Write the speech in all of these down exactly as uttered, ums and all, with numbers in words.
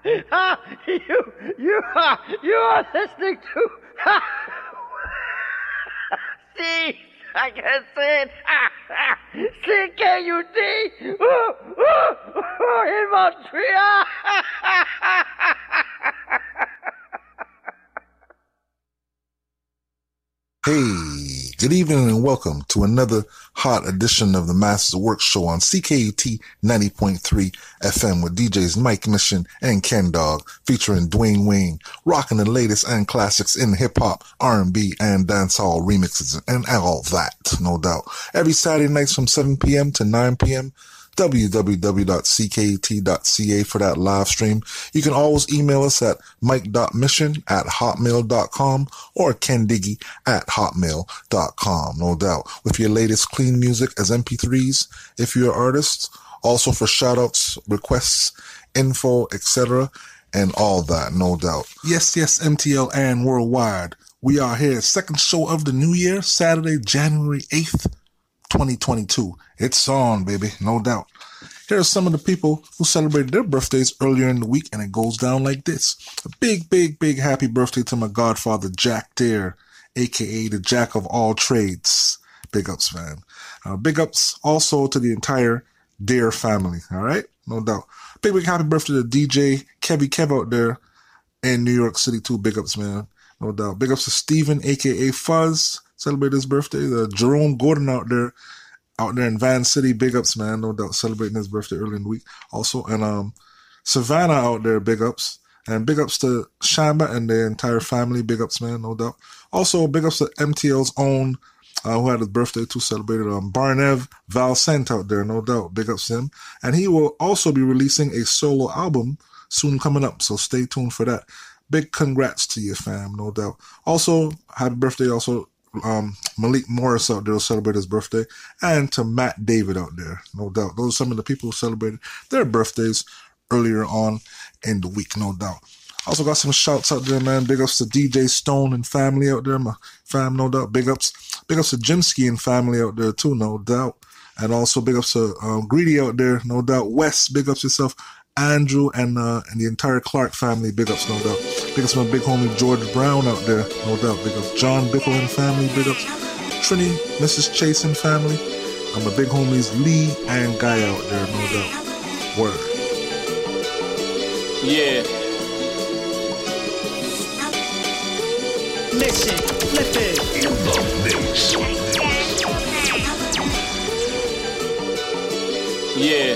you, you are, you are listening to. See, I can say it. C K U D in Montreal. Hey, good evening and welcome to another hot edition of the Masters of Work show on C K U T ninety point three F M with D Js Mike Mission and Ken Dog, featuring Dwayne Wayne, rocking the latest and classics in hip-hop, R and B, and dancehall remixes and all that, no doubt. Every Saturday nights from seven p.m. to nine p.m., w w w dot c k u t dot c a for that live stream. You can always email us at mike dot mission at hotmail dot com or kendiggy at hotmail dot com, no doubt, with your latest clean music as M P threes if you're an artist, also for shout-outs, requests, info, et cetera, and all that, no doubt. Yes, yes, M T L and worldwide. We are here, second show of the new year, Saturday, January eighth, twenty twenty-two. It's on, baby, no doubt. Here are some of the people who celebrated their birthdays earlier in the week, and it goes down like this. A big, big, big happy birthday to my godfather, Jack Dare, a k a the Jack of all trades. Big ups, man. Uh, big ups also to the entire Dare family, all right? No doubt. Big, big happy birthday to D J Kevy Kev out there in New York City, too. Big ups, man. No doubt. Big ups to Steven, a k a. Fuzz, celebrate his birthday. The Jerome Gordon out there, out there in Van City, big ups, man, no doubt, celebrating his birthday early in the week. Also, and um, Savannah out there, big ups. And big ups to Shamba and the entire family, big ups, man, no doubt. Also, big ups to M T L's own, uh, who had his birthday too, celebrated, um, Barnev Valcent out there, no doubt, big ups to him. And he will also be releasing a solo album soon coming up, so stay tuned for that. Big congrats to you, fam, no doubt. Also, happy birthday also Um, Malik Morris out there will celebrate his birthday, and to Matt David out there, no doubt. Those are some of the people who celebrated their birthdays earlier on in the week, no doubt. Also got some shouts out there, man. Big ups to D J Stone and family out there, my fam, no doubt. Big ups, big ups to Jimsky and family out there too, no doubt. And also big ups to um, Greedy out there, no doubt. Wes, big ups yourself. Andrew and uh, and the entire Clark family, big ups, no doubt. Big ups to my big homie George Brown out there, no doubt. Big ups John Bickle and family, big ups Trini, Missus Chase and family. And my big homies Lee and Guy out there, no doubt. Word. Yeah. Mission, flip it. In the mix. Yeah.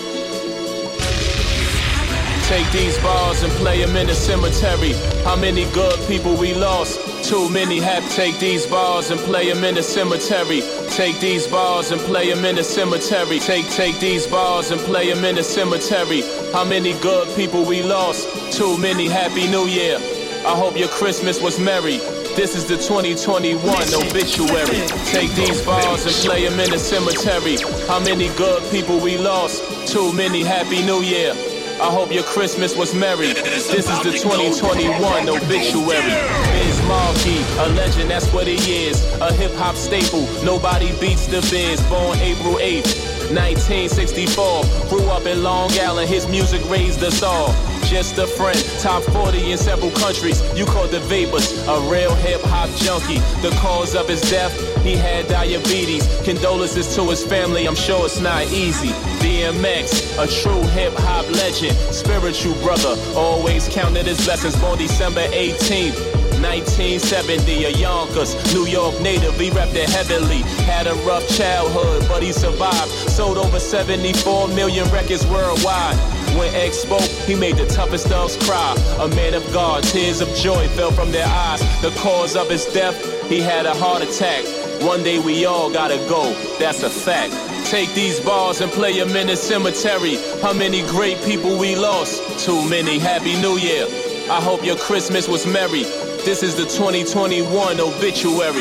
Take these bars and play them in the cemetery. How many good people we lost? Too many have. Take these bars and play them in the cemetery. Take these bars and play them in the cemetery. Take, take these bars and play them in the cemetery. How many good people we lost? Too many. Happy New Year. I hope your Christmas was merry. This is the twenty twenty-one obituary. Take these bars and play them in the cemetery. How many good people we lost? Too many. Happy New Year. I hope your Christmas was merry. This is the twenty twenty-one obituary. Biz Markie, a legend, that's what he is. A hip-hop staple, nobody beats the Biz. Born April eighth, nineteen sixty-four. Grew up in Long Island, his music raised us all. Just a friend, top forty in several countries. You called the Vapors, a real hip-hop junkie. The cause of his death, he had diabetes. Condolences to his family, I'm sure it's not easy. D M X, a true hip-hop legend. Spiritual brother, always counted his blessings. Born December eighteenth, nineteen seventy, a Yonkers, New York native, he repped it heavily. Had a rough childhood, but he survived. Sold over seventy-four million records worldwide. When X spoke, he made the toughest dogs cry. A man of God, tears of joy fell from their eyes. The cause of his death, he had a heart attack. One day we all gotta go, that's a fact. Take these bars and play them in the cemetery. How many great people we lost? Too many. Happy New Year. I hope your Christmas was merry. This is the twenty twenty-one obituary.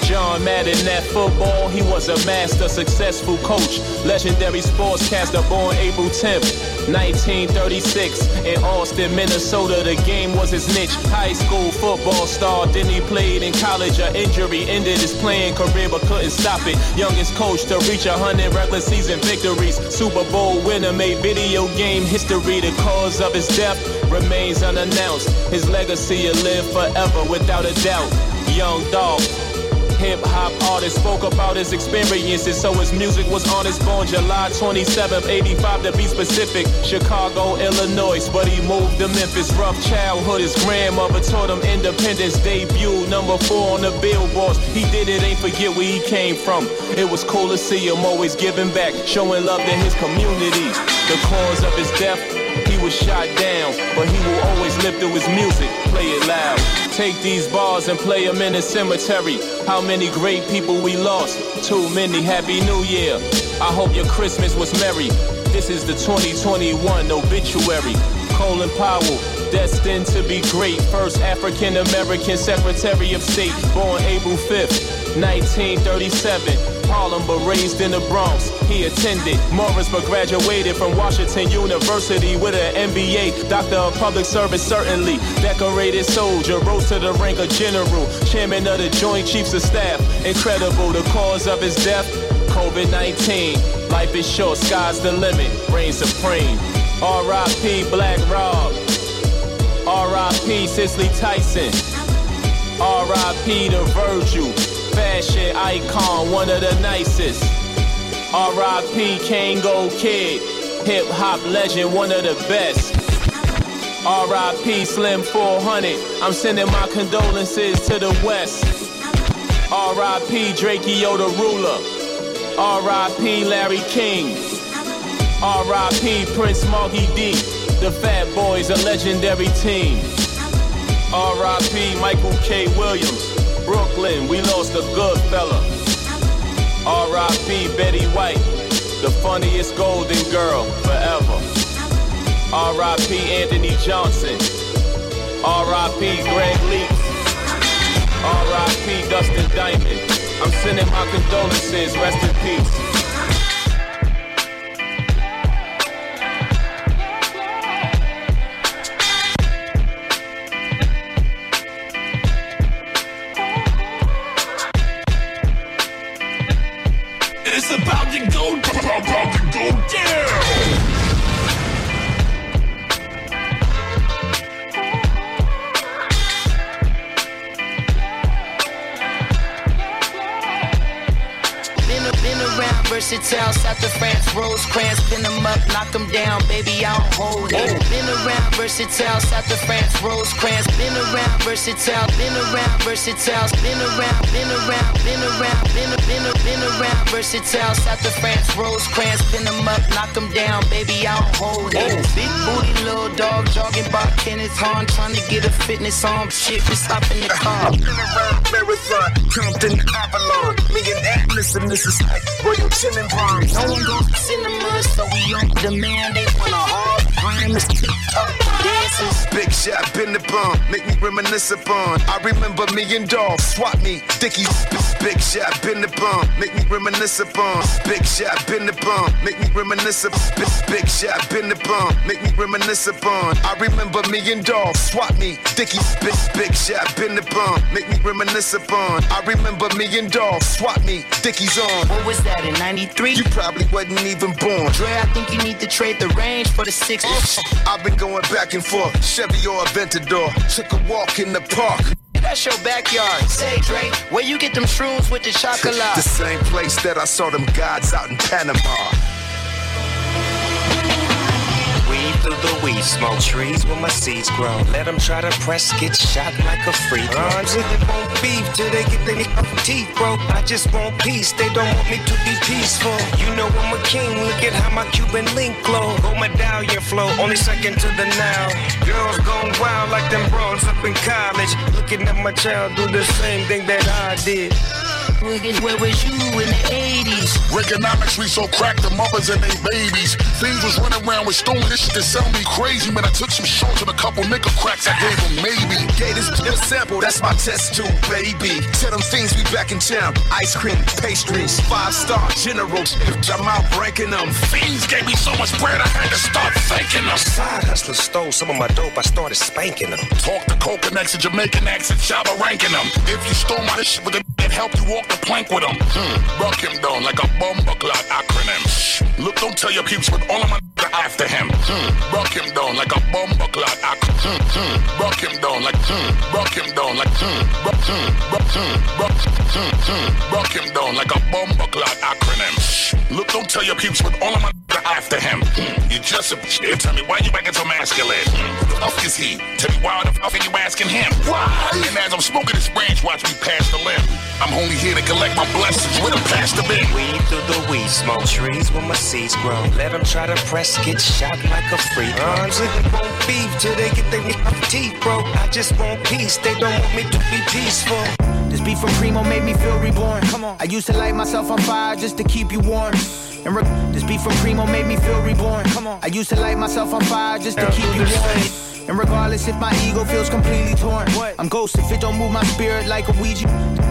John Madden at football, he was a master, successful coach. Legendary sportscaster, born April tenth, nineteen thirty-six. In Austin, Minnesota, the game was his niche. High school football star, then he played in college. An injury ended his playing career, but couldn't stop it. Youngest coach to reach a hundred regular season victories. Super Bowl winner, made video game history. The cause of his death remains unannounced. His legacy will live forever without a doubt. Young Dolph, hip-hop artist, spoke about his experiences, so his music was honest. Born July twenty-seventh, eighty-five to be specific, Chicago, Illinois, but he moved to Memphis. Rough childhood, his grandmother taught him independence. Debut number four on the billboards. He did it, ain't forget where he came from. It was cool to see him always giving back, showing love to his community. The cause of his death, he was shot down, but he will always live through his music. Play it loud. Take these bars and play them in the cemetery. How many great people we lost? Too many. Happy New Year. I hope your Christmas was merry. This is the twenty twenty-one obituary. Colin Powell, destined to be great. First African-American Secretary of State. Born April fifth, nineteen thirty-seven. Harlem, but raised in the Bronx. He attended Morris, but graduated from Washington University with an M B A. Doctor of Public Service, certainly. Decorated soldier, rose to the rank of general. Chairman of the Joint Chiefs of Staff. Incredible, the cause of his death, COVID nineteen. Life is short, sky's the limit. Reign supreme. R I P Black Rob. R I P Cicely Tyson. R I P to Virgil. Fashion icon, one of the nicest. R I P Kango Kid, hip hop legend, one of the best. R I P Slim four hundred, I'm sending my condolences to the West. R I P Drakeo the Ruler. R I P Larry King. R I P Prince Marky D. The Fat Boys, a legendary team. R I P Michael K. Williams. Brooklyn, we lost a good fella. R I P Betty White, the funniest golden girl forever. R I P Anthony Johnson. R I P Greg Leaks. R I P Dustin Diamond. I'm sending my condolences, rest in peace. About to go, about to go down. Versatile, South of France, Rosecrans, pin them up, knock them down, baby, I don't hold it. Been around, versatile, South of France, Rosecrans, been around, versatile, been around, versatile, been around, been around, been around, been been been around, versatile, South of France, Rosecrans, pin them up, knock them down, baby, I don't hold it. Big booty, little dog, jogging by Kenneth Hahn, trying to get a fitness on, shit, we stop in the car. Been around, Marathon, Compton, Avalon, me and Atlas, and this is like Royal Tenenbaums. No one goes to cinema, so we on demand. They want a hard prime, it's TikTok dances. Big shot, been the bomb, make me reminisce upon. I remember me and Dolph, swap me, Dickies. Big shot, been the bomb, make me reminisce upon. Big shot, been the bomb, make me reminisce upon. Big shot, been the bomb, make me reminisce upon. I remember me and Dolph, swap me, Dickies. Big, big shot, been the bomb, make me reminisce upon. I remember me and Dolph, swap me, Dickies on. What was that in ninety-three? You probably wasn't even born. Dre, I think you need to trade the range for the sixties. I've been going back and forth, Chevy or Aventador. Took a walk in the park. That's your backyard. Say, Dre, where you get them shrooms with the chocolate? The same place that I saw them gods out in Panama. Weed through the weed smoke, trees where my seeds grow. Let them try to press, get shot like a free throw. Uh, they won't beef till they get their teeth broke. I just want peace, they don't want me to be peaceful. You know I'm a king, look at how my Cuban link glow. Gold medallion flow, only second to the now. Girls gone wild like them bros up in college. Looking at my child do the same thing that I did. Where was you in the eighties? Reaganomics, we so cracked the mothers and they babies. Things was running around with stolen this shit that sound me crazy. Man, I took some shorts and a couple nigga cracks, I gave them maybe. Gave this a sample, that's my test tube, baby. Tell them things we back in town. Ice cream, pastries, five star generals. I'm out ranking them. Fiends gave me so much bread, I had to start thanking them. Side hustlers stole some of my dope, I started spanking them. Talk to coconut accent, Jamaican accent, Shabba ranking them. If you stole my shit with a that help you walk the plank with them. Hmm. Buck him down like a bumper clock acronym. Shh. Look, don't tell your peeps with all of my after him. Hmm. Buck him down like a bumper clock acronym. Hmm. Hmm. Buck him down like hmm. Buck him down like hmm. Buck hmm. Buck hmm. Buck hmm. Hmm. Buck him down like a bumper clock acronym. Shh. Look, don't tell your peeps with all of my after him. Hmm. You just a shit. Tell me why you acting so masculine. Hmm. Who the fuck is he? Tell me why the fuck are you asking him? Why? And as I'm smoking this branch, watch me pass the limb. I'm only here to collect my blessings with a past the bin. Weed through the weed smoke, trees where my seeds grow. Let them try to press, get shot like a freak. Arms looking for beef till they get their teeth broke. I just want peace, they don't want me to be peaceful. This beat from Primo made me feel reborn. Come on. I used to light myself on fire just to keep you warm. And re- this beat from Primo made me feel reborn. Come on. I used to light myself on fire just to keep you warm. And regardless if my ego feels completely torn, what? I'm ghost if it don't move my spirit like a Ouija.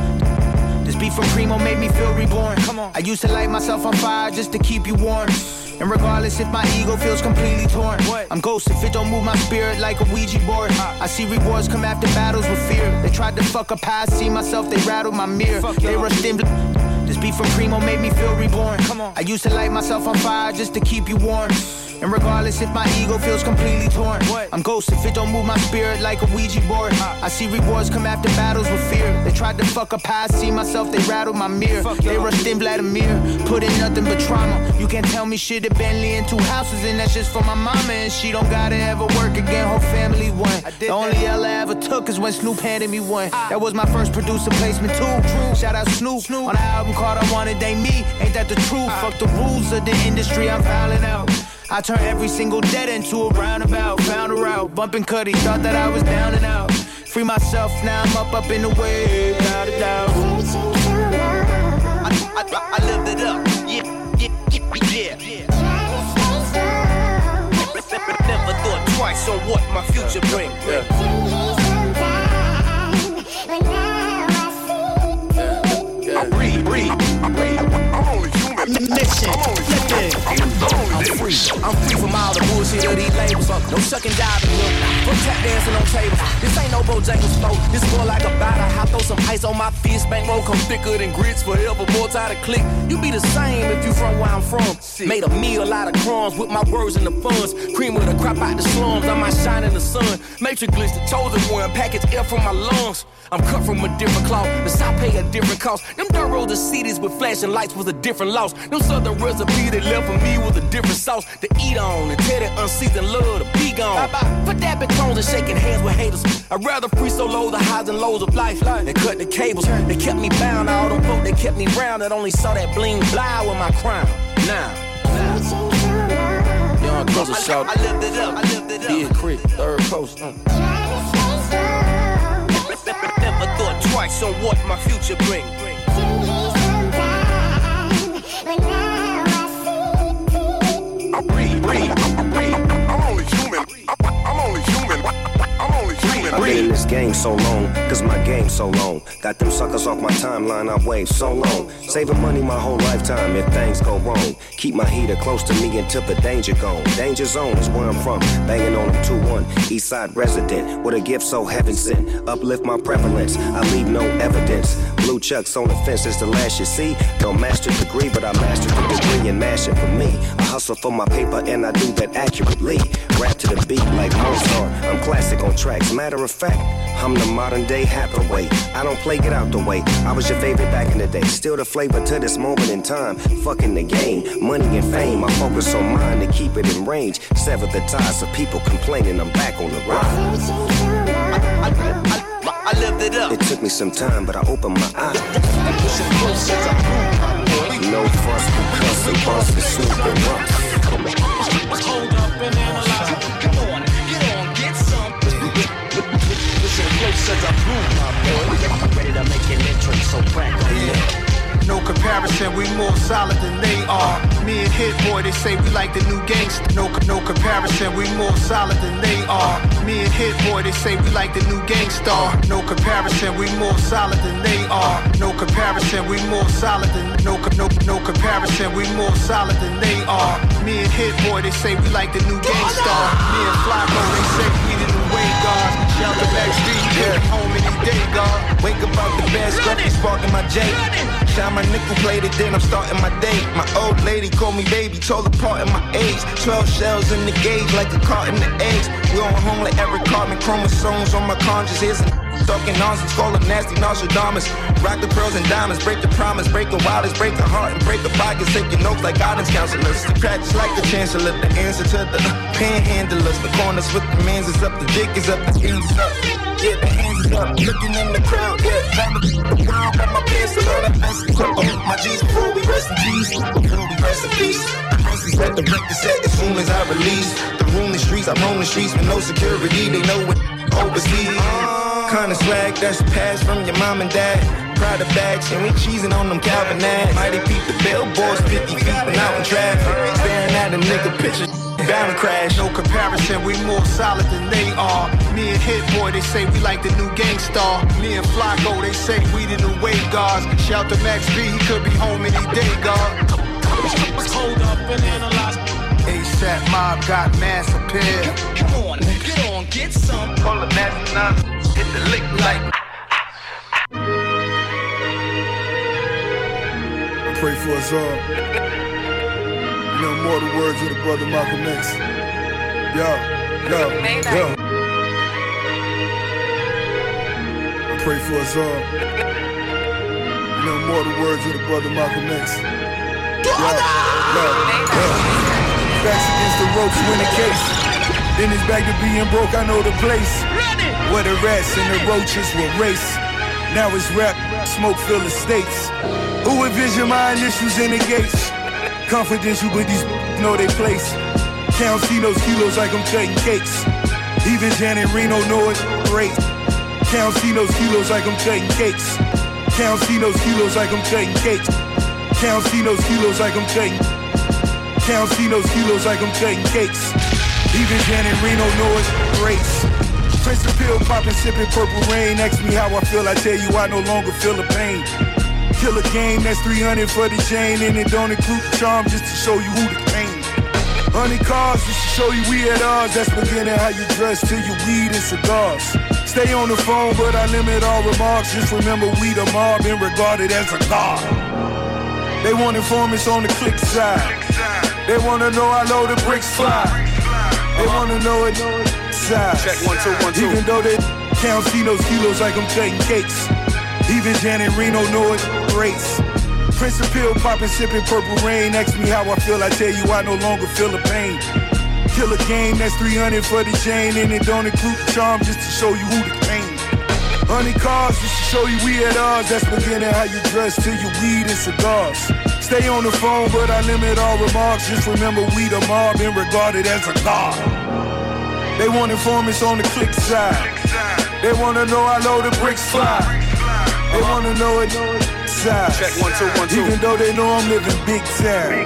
This beat from Primo made me feel reborn. Come on. I used to light myself on fire just to keep you warm. And regardless if my ego feels completely torn, what? I'm ghost if it don't move my spirit like a Ouija board. I see rewards come after battles with fear. They tried to fuck up how I see myself, they rattled my mirror. Fuck they rushed in. This beat from Primo made me feel reborn. Come on. I used to light myself on fire just to keep you warm. And regardless if my ego feels completely torn, what? I'm ghost if it don't move my spirit like a Ouija board. I see rewards come after battles with fear. They tried to fuck up how I see myself, they rattled my mirror. They rushed in Vladimir, put in nothing but trauma. You can't tell me shit, a Bentley and two houses, and that's just for my mama. And she don't gotta ever work again, whole family won. The only L I ever took is when Snoop handed me one. That was my first producer placement too. Shout out Snoop, Snoop. On the album called I Want It, They Me. Ain't that the truth? Fuck the rules of the industry, I'm fouling out. I turned every single dead into a roundabout. Found a route, bumping Cuddy, thought that I was down and out. Free myself, now I'm up, up in the way, without a doubt. I, I, I, I lived it up, yeah, yeah, yeah, yeah. Never thought twice on what my future bring. Yeah. I breathe, breathe, I breathe. I'm only human. Listen, I'm free. I'm free from all the bullshit of these labels. No sucking diving, look. From tap dancing on tables. This ain't no Bojangles flow. This more like a batter. I throw some ice on my fist. Bankroll come thicker than grits. Forever more tired of click. You be the same if you from where I'm from. Made a meal out of crumbs with my words and the funds. Cream of the crop out the slums. I might shine in the sun. Matrix glitch, the chosen one. Package air from my lungs. I'm cut from a different cloth. The South pay a different cost. Them dirt roads of cities with flashing lights was a different loss. Them southern recipe that left for me was a different sauce to eat on. And tell that unseasoned love to be gone. Put that betones and shaking hands with haters. I'd rather free solo the highs and lows of life than cut the cables. They kept me bound. All them folk they kept me round that only saw that bling fly with my crown. Now, now. Young Cruiser shout. I lived it up. I lived it up. Big Creek, third coast. Uh. Never thought twice on what my future bring. I breathe, breathe, I breathe. I'm only human. I'm only human. I'm only human. I've been in this game so long, cause my game's so long. Got them suckers off my timeline, I wave so long. Saving money my whole lifetime if things go wrong. Keep my heater close to me until the danger gone. Danger zone is where I'm from, banging on them two one. East side resident, with a gift so heaven sent. Uplift my prevalence, I leave no evidence. Blue chucks on the fence is the last you see. No master's degree, but I mastered the degree and mash it for me. I hustle for my paper and I do that accurately. Rap to the beat like Mozart, I'm classic on tracks. Matter of fact, I'm the modern day Hathaway. I don't play, get out the way. I was your favorite back in the day. Still the flavor to this moment in time. Fucking the game, money and fame. I focus on mine to keep it in range. Sever the ties of people complaining I'm back on the ride. I, I, I, I lived it up. It took me some time, but I opened my eyes. No fuss because the boss is super rough. Hold up and analyze. Come on, get on, get some. Listen close as I prove my boy. I'm ready to make an entrance, so crack on. comparison, we more solid than they are. Me and Hit Boy, they say we like the new gangsta. No, no comparison, we more solid than they are. Me and Hit Boy, they say we like the new gangsta. No comparison, we more solid than they are. No comparison, we more solid than no no no comparison, we more solid than they are. Me and Hit Boy, they say we like the new gangsta. Me and Flacco, they say we the new way guards. Shout the back street, yeah, home any day, God. Wake up out the bed, scruffy, sparking my J. Shine my nickel plated, then I'm starting my day. My old lady called me baby, told her part in my age. Twelve shells in the gauge, like a carton of eggs. We on home like Eric Cartman, chromosomes on my conscience. Here's a talking nonsense, call them nasty Nostradamus. Rock the pearls and diamonds, break the promise, break the wildest, break the heart and break the pockets. Take your notes like guidance counselors. The practice like the chancellor, the answer to the panhandlers. The corners with the mans is up, the jig is up, the hands is up. Yeah, the hands is up, looking in the crowd, yeah. Time to the world, got my pants to learn. My G's before we rest in peace, before we rest in peace. Let the record set as soon as I release. The room, the streets, I roam the streets with no security. They know what overseas. Kinda swag that's passed from your mom and dad. Proud of bags and we cheesing on them Calvin ads. Mighty peep the billboards, fifty feet when out in traffic. Staring at a nigga picture, bound to crash. No comparison, we more solid than they are. Me and Hit Boy, they say we like the new gangstar. Me and Flacco, they say we the new wave guards. Shout to Max B, he could be home any day, God. Hold up and analyze. ASAP Mob got mass appeal. Come on, get on, get some. Call the master now, hit the lick like. I pray for us all. You know more the words of the brother Malcolm X. Yo, yo, yo. I pray for us all. You know more the words of the brother Malcolm X. Yo, yo, yo. Backs against the ropes, win the case. Then it's back to being broke, I know the place. Where the rats and the roaches will race. Now it's rap, smoke fill the states. Who envision my initials in the gates? Confidential, but these know they place. Count see those kilos like I'm cutting cakes. Even Janet Reno know it great. Count see those kilos like I'm cutting cakes. Count see those kilos like I'm cutting cakes. Count see those kilos like I'm cutting. Count see those kilos like I'm cutting cakes. Even Janet Reno know it great. Prince of pill popping, sipping purple rain. Ask me how I feel, I tell you I no longer feel the pain. Kill a game, that's three hundred for the chain. And it don't include the charm just to show you who the pain. Honey cars just to show you we at odds. That's beginning how you dress till you weed and cigars. Stay on the phone, but I limit all remarks. Just remember we the mob and regarded as a god. They want informants on the click side. They wanna know how low the bricks fly. They wanna know it side. Check one, two, one, two. Even though they count see those kilos like I'm cutting cakes. Even Janet Reno know it race. Prince of pill popping, sipping purple rain. Ask me how I feel, I tell you I no longer feel the pain. Kill a game, that's three hundred for the chain. And it don't include the charm just to show you who the pain. Honey cars just to show you we at odds. That's beginning how you dress till you weed and cigars. Stay on the phone, but I limit all remarks. Just remember we the mob and regarded as a god. They want informants on the click side. They wanna know how low the bricks fly. They wanna know it side. Check one, two, one, two. Even though they know I'm living big time.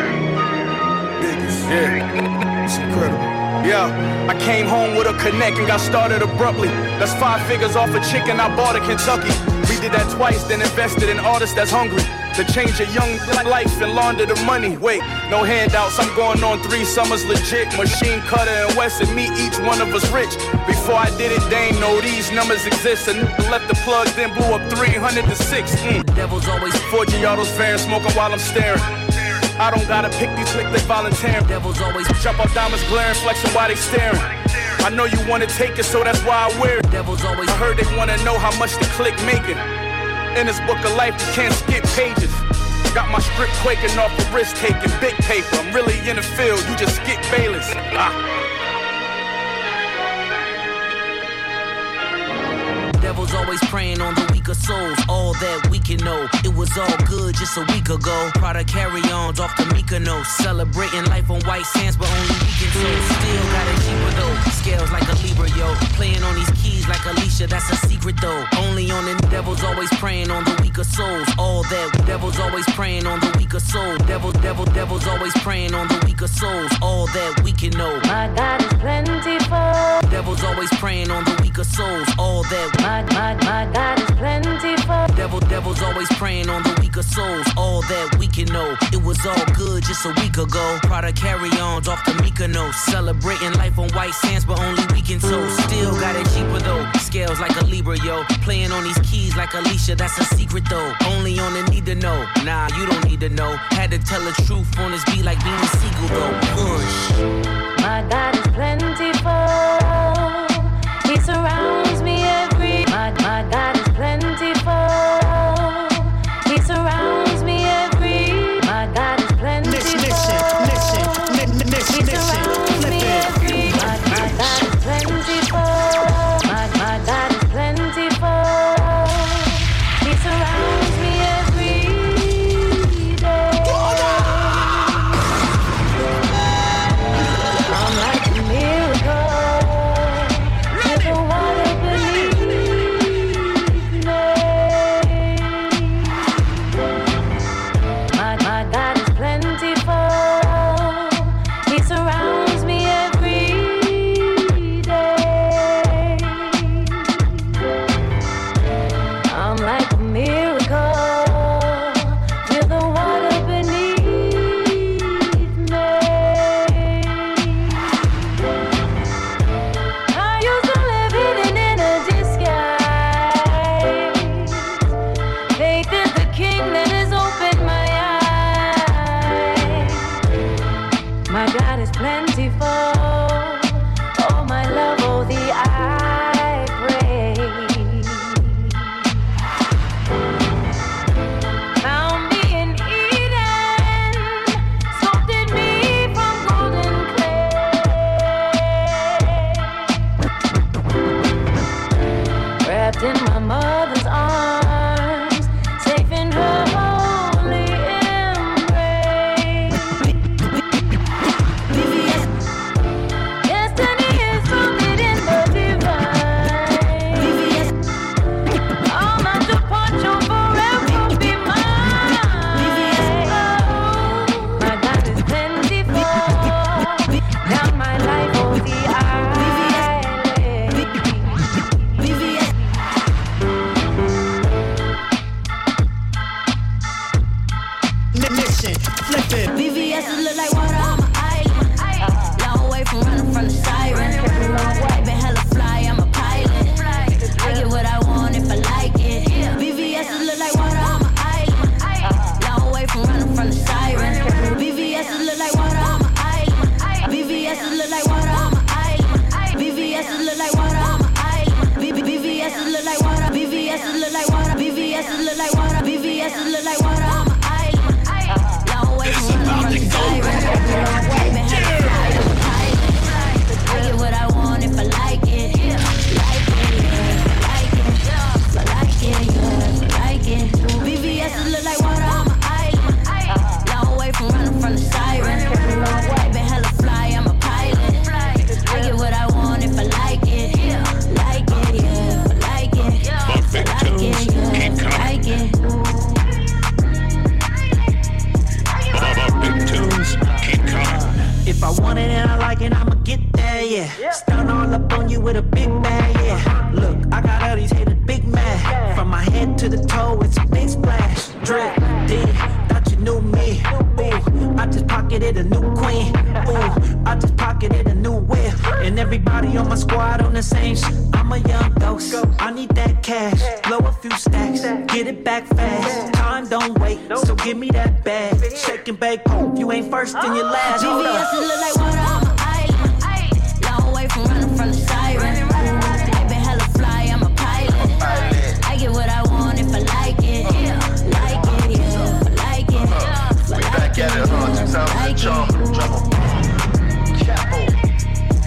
Biggest. Yeah. It's incredible. Yeah, I came home with a connect and got started abruptly. That's five figures off a chicken I bought in Kentucky. We did that twice, then invested in artists that's hungry to change a young life and launder the money. Wait, no handouts, I'm going on three summers legit. Machine Cutter and West and me, each one of us rich. Before I did it, they ain't know these numbers exist. And left the plug, then blew up three hundred to six. Mm. Devil's always four Giotto's fair, smoking while I'm staring. I don't gotta pick these click, they volunteering. Devils always jump off diamonds glaring, flexing while they staring. I know you wanna take it, so that's why I wear it. Devils always I heard they wanna know how much the click making. In this book of life, you can't skip pages. Got my script quaking off the risk taking, big paper. I'm really in the field, you just skip Bayless. Ah. Devil's always preying on the weaker souls. All that we can know, it was all good just a week ago. Product carry-ons off the Mykonos. Celebrating life on white sands, but only we can so. Still got it cheaper though. Scales like a Libra, yo. Playing on these keys like Alicia Alicia, that's a secret though. Only on the devil's always preying on the weaker souls. All that devil's always preying on the weaker soul. Devil, devil, devil's always preying on the weaker souls. All that we can know. My God is plentiful. Devil's always preying on the weaker souls. All that my, my, my God is plentiful. Devil, devil's always preying on the weaker souls. All that we can know. It was all good just a week ago. Product carry-ons off the Mykonos. Celebrating life on white sands, but only weekend toast. Still got it cheaper though. Scales like a Libra, yo. Playing on these keys like Alicia, that's a secret though. Only on the need to know. Nah, you don't need to know. Had to tell the truth on this beat like Beanie Siegel though. Push. My God is plentiful. He surrounds me every. My, my God is plentiful. He surrounds me every. My God is plentiful. Listen, listen, listen, listen, he surrounds me every. My, my God is plentiful. My, my God is plentiful. He surrounds me every day. I'm like a miracle with the water beneath me. My, my God is plentiful. He surrounds me every day. I'm like a miracle with the water beneath me. I used to live hidden in a disguise. Faith is the king that has opened my eyes. My God is plentiful. Oh, my love, oh, the I pray. Found me in Eden, sculpted me from golden clay. Wrapped in my mother's arms, safe in her holy embrace. Destiny is rooted in the divine. All my departure forever be mine. My God is plentiful. Down my life, oh, the island. listen, flip it. V V S look like water on my island. Long way from running from the siren. I been hella fly, I'm a pilot. I get what I want if I like it. V V S look like water on my island. Long way from running from the siren. V V S look like water on my island. V V S look like water on my island. V V S look like water on my island. V V S look like water. V V S look like water. V V S look like water. V V S look like water on my island. Long way from running from the siren. I been hella fly, I'm a pilot. I get what I want if I like it. Like it, yeah. Like it, I like it, yeah. Like it. V V S look like water on my island. Long way from running from the siren. I been hella fly, I'm a pilot. I get what I want if I like it. Like it, yeah. Like it, I like it, yeah. Like it. Big tunes, keep coming. If I want it and I like it, I'ma get there, yeah. Stun all up on you with a big bag, yeah. Look, I got all these haters big mad. From my head to the toe, it's a big splash. Drip, D, thought you knew me. Ooh, I just pocketed a new queen. Ooh, I just pocketed a new whip. And everybody on my squad on the same shit. I'm a young ghost, I need that cash. Blow a few stacks, get it back fast. Time don't wait, so give me that bag. Shake and bake, hope you ain't first and you're last. V V S look like water on my island. Long way from running from the siren. I been hella fly, I'm a pilot. I get what I want if I like it. Like it, yeah. Like it. We back at it, huh? two thousand jump, jump. Capo.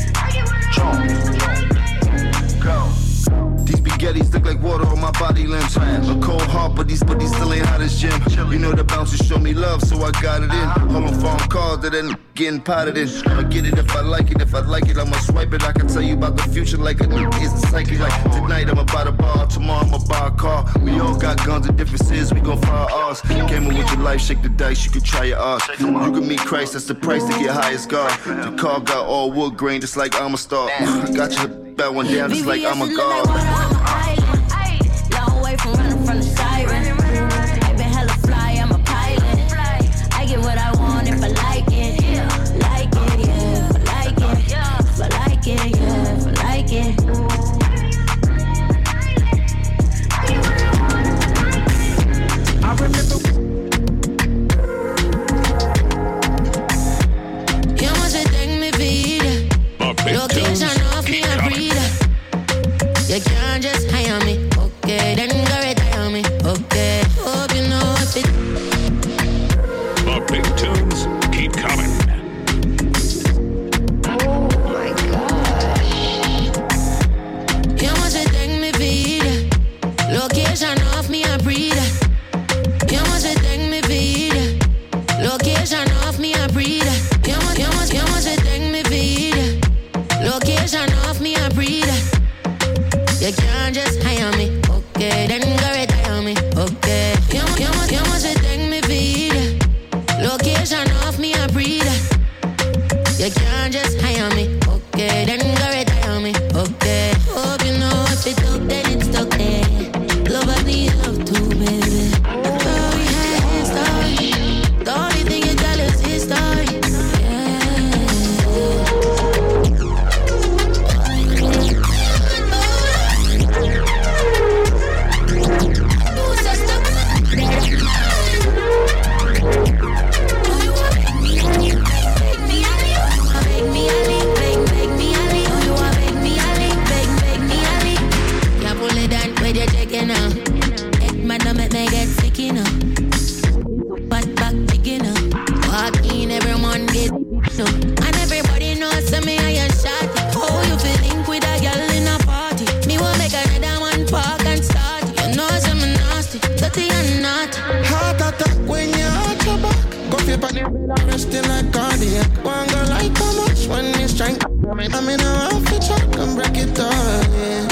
Jump, jump. Go. These spaghettis look like water on my body limbs. A cold heart, but these, but these still ain't hot as gym. You know the bouncers show me love, so I got it in. Hold on phone calls that ain't getting potted in. I'ma get it if I like it, if I like it, I'ma swipe it. I can tell you about the future like a nigga is a psychic. Like tonight I'ma buy the bar, tomorrow I'ma buy a car. We all got guns and differences, we gon' fire ours. Came in with your life, shake the dice, you can try your odds. You can meet Christ, that's the price to get high as God. The car got all wood grain, just like I'm a star. Got your bad one down, just like I'm a god. Long way from running from the siren. I been hella fly, I'm a pilot. I get what I want if I like it. Like it, yeah, if I like it. If I like it, yeah, if I like it. I remember. You måste tänka mig vidare. Location off me a breather. You can't just hire me. Okay, then go retire me. Okay, hope you know what it. The big tunes keep coming. Oh my gosh. You måste tänka mig vidare. Location off me a breather. You måste tänka mig vidare. Location off me a breather. You måste, you måste, you måste tänka mig vidare. Location off me a breather. You can't just hire me. Okay, then go retire me. Okay, you, you, you måste tänka mig vidare. Location off me a breather. You can't just hire me. Okay, then go retire me. Okay, hope you know if it's stuck, then it's stuck there. Love I need love too, baby. Oh, we had his story. The only thing you tell us is story. And everybody knows that me I a shot. Oh, you feel link with a girl in a party. Me will make another one park and start. You know I'm nasty, dirty and naughty. Heart attack when you out your back. Go flip on the resting like cardiac. One girl like how much when you strike. I'm in a outfit track and break it down, yeah.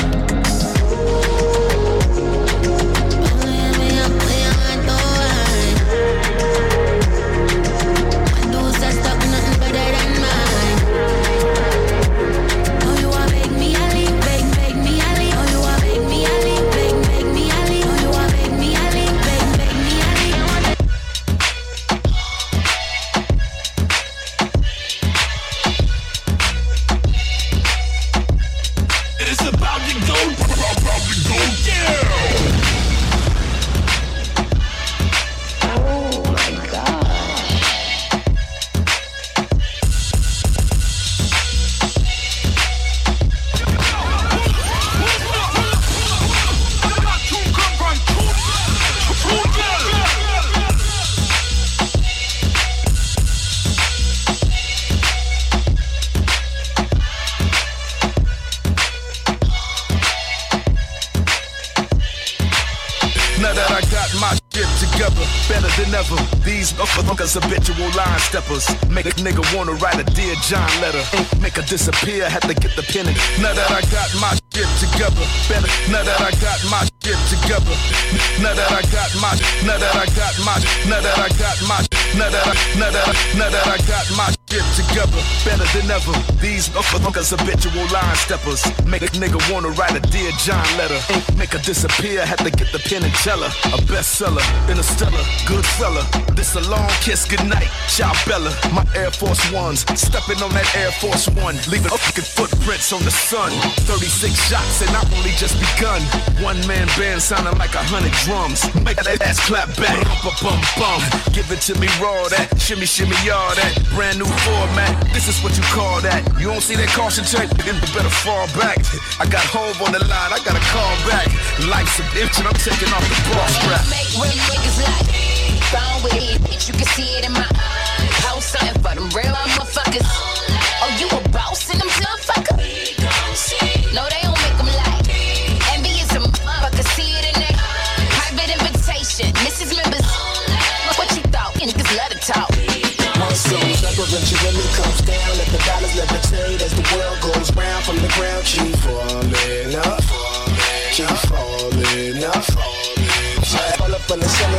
These motherfuckers habitual line steppers. Make a nigga wanna write a Dear John letter. Make her disappear, had to get the pen. Now that I got my shit together, better. Now that I got my shit together. Now that I got my, now that I got my, now that I got my, now that I, now that I, now that I got my shit together, better than ever. These motherfuckers habitual line steppers. Make a nigga wanna write a Dear John letter. Make her disappear, had to get the pen and tell her. A bestseller, interstellar, good fella. This a long kiss, goodnight, ciao Bella. My Air Force Ones, stepping on that Air Force One, leaving fucking footprints on the sun. thirty-six shots and I only just begun. One man band sounding like a hundred drums. Make that ass clap back, bum bum bum. Give it to me raw, that shimmy shimmy y'all, that brand new format. This is what you call that. You don't see that caution tape, then you better fall back. I got Hove on the line, I gotta call back. Life's a bitch and I'm taking off the ball strap. Make real niggas like gone with it, bitch. You can see it in my eyes. Post something for them real motherfuckers. Oh, you a boss in them motherfuckers? No, they don't make them like envy is a motherfucker. See it in their eyes.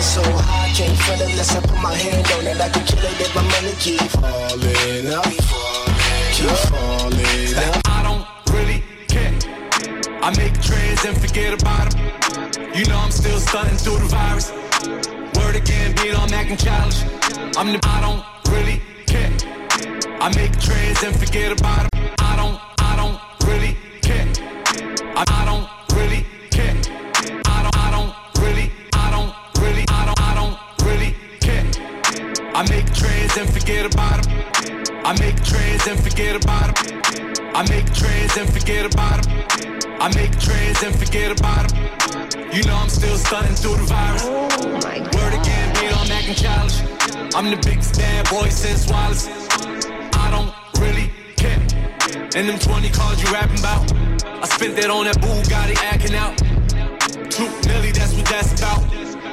feeling so high, can't feel it unless I put my hand on it. I can kill it if my money keep falling up, keep falling up. I don't really care. I make trades and forget about them. You know I'm still stunting through the virus. Word again, beat on acting childish. I'm the. I don't really care. I make trades and forget about them. I don't. I don't really care. I, I don't really care. I don't. I don't really. I don't really. I don't. I don't really care. I make trades and forget about them. I make trades and forget about them. I make trades and forget about them. I make trades and forget about them. You know I'm still stunting through the virus. Oh my God. Word again, beat on acting childish. I'm the biggest bad boy since Wallace. I don't really care. And them twenty cars you rapping about, I spent that on that Bugatti acting out. Two milli, that's what that's about.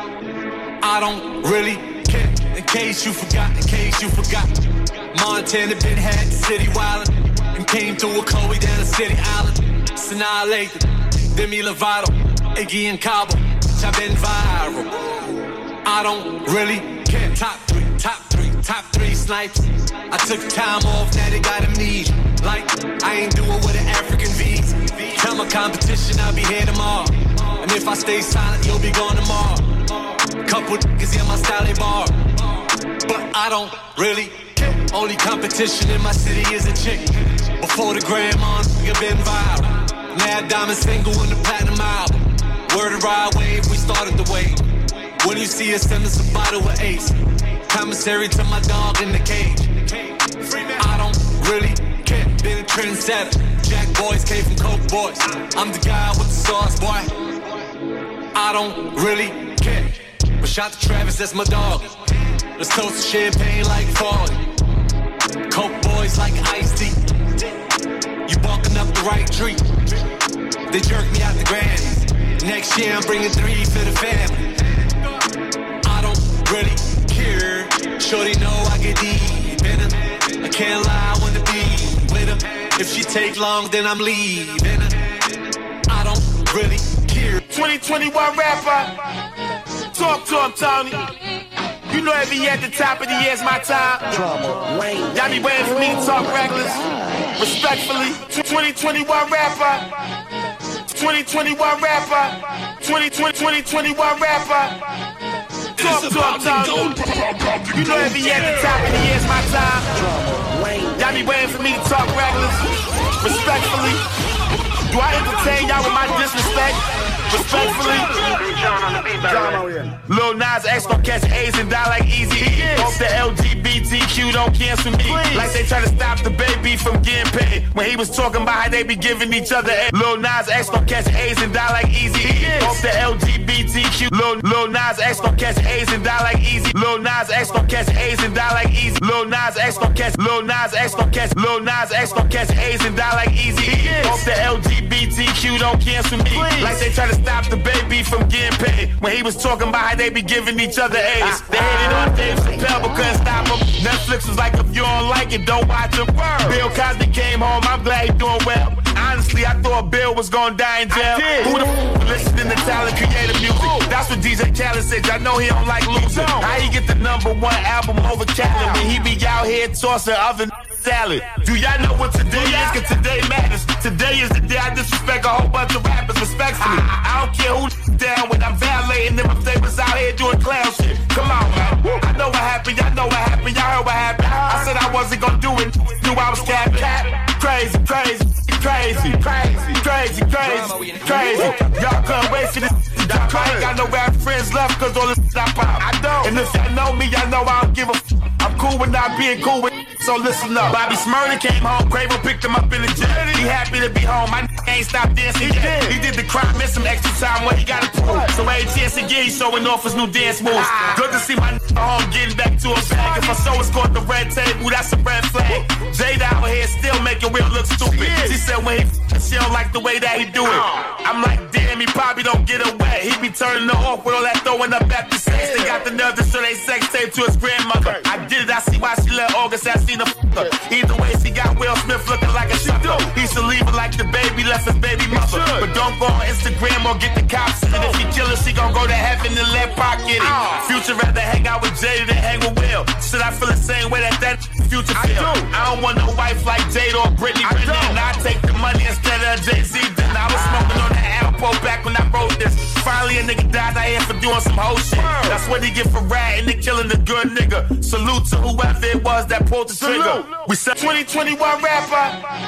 I don't really care. In case you forgot, in case you forgot, Montana been had the city wildin', and came through a Chloe down the city island. Sanaa Lathan, Demi Lovato, Iggy and Cabo, I've been viral. I don't really care. Top three, top three, top three snipes. I took time off, now they got amnesia. Like, I ain't doing with an African visa. Tell my competition I'll be here tomorrow. And if I stay silent, you'll be gone tomorrow. Couple niggas in my style bar. But I don't really care. Only competition in my city is a chick. Before the grandmas, nigga been viral. Now diamond single in the platinum album. Word of ride wave, we started the wave. When you see us, send us a bottle of Ace. Commissary to my dog in the cage. I don't really care. Been a trendsetter. Jack boys came from Coke boys. I'm the guy with the sauce, boy. I don't really care. But shout to Travis, that's my dog. Let's toast the champagne like forty. Coke boys like iced tea. You barking up the right tree. They jerk me out the grannies. Next year I'm bringing three for the family. I don't really care. Shorty know I get deep in her. I can't lie, I wanna be with her. If she take long, then I'm leaving her. I don't really care. twenty twenty-one rapper. Talk to him, Tony. You know every year at the top of the year is my time. Y'all be waiting for me to talk reckless. Respectfully, twenty twenty-one rapper. twenty twenty-one rapper. twenty twenty, twenty twenty-one rapper. Talk to him, Tony. You know every year at the top of the year is my time. Y'all be waiting for me to talk reckless. Respectfully. Do I entertain y'all with my disrespect? Respectfully. Lil Nas X gon' catch A's and die like Easy. Hope the L G B T Q don't cancel me. Like they try to stop the baby from getting paid. When he was talking about how they be giving each other A. Lil Nas X gon' catch A's and die like Easy. Hope the L G B T Q. Lil, Lil Nas X gon' catch A's and die like Easy. Lil Nas X gon' catch A's and die like Easy. Lil Nas X gon' catch. Lil Nas X gon' catch. Lil Nas X gon' catch A's and die like Easy. Hope the L G B T Q don't cancel me. Like they try to stop the baby from getting paid. When he was talking about how they be giving each other A's. They hated on Dave Chappelle but couldn't stop him. Netflix was like, if you don't like it, don't watch him. Bill Cosby came home, I'm glad he doing well. Honestly, I thought Bill was gonna die in jail. Who the f*** listening to talent creative music? That's what D J Khaled said. I know he don't like losing. How he get the number one album over Khaled when he be out here tossing other salad? Do y'all know what today is? Cause today matters. Today is the day I disrespect a whole bunch of rappers respectfully. I don't care who down when I'm violating them if they was out here doing clown shit. Come on, man. I know what happened. Y'all know what happened. Y'all heard what happened. I said I wasn't gonna do it. Knew I was capping. Crazy, crazy, crazy, crazy, crazy, crazy, crazy. Y'all couldn't wait for this. I ain't got no rap friends left cause all this I pop. I don't. And if y'all know me, y'all know I don't give a f. I'm cool with not being cool with. So listen up. Bobby Smurda came home. Quavo picked him up in the gym. He happy to be home. My n- ain't stopped dancing yet. He did the crime, missed some extra time where he got to prove. So every chance he get, he's showing off his new dance moves. Good to see my n- home getting back to a bag. If I show his caught the red table, that's a red flag. Jada out here still making Will look stupid. She said when he f- she don't like the way that he do it. I'm like, damn, he probably don't get it wet. He be turning her off with all that throwing up after sex. They got the nerve to show they sex tape to his grandmother. I did it, I see why she let August have seen the f***er. Either way, she got Will Smith looking like a sucker. He should leave her like like the baby left his baby mother. But don't go on Instagram or get the cops. And if he kill her, she gon' go to heaven and let Pac get it. Future rather hang out with Jada than hang with Will. Should I feel the same way that that Future feel? I, I don't want no wife like Jada or Britney. I Britney and I take the money instead of Jay-Z. Then I was smoking on that Alpo back when I wrote this. Finally a nigga died out here for doing some whole shit. That's what he get for ratting and killing the good nigga. Salute to whoever it was that pulled the trigger. We said twenty twenty-one rapper.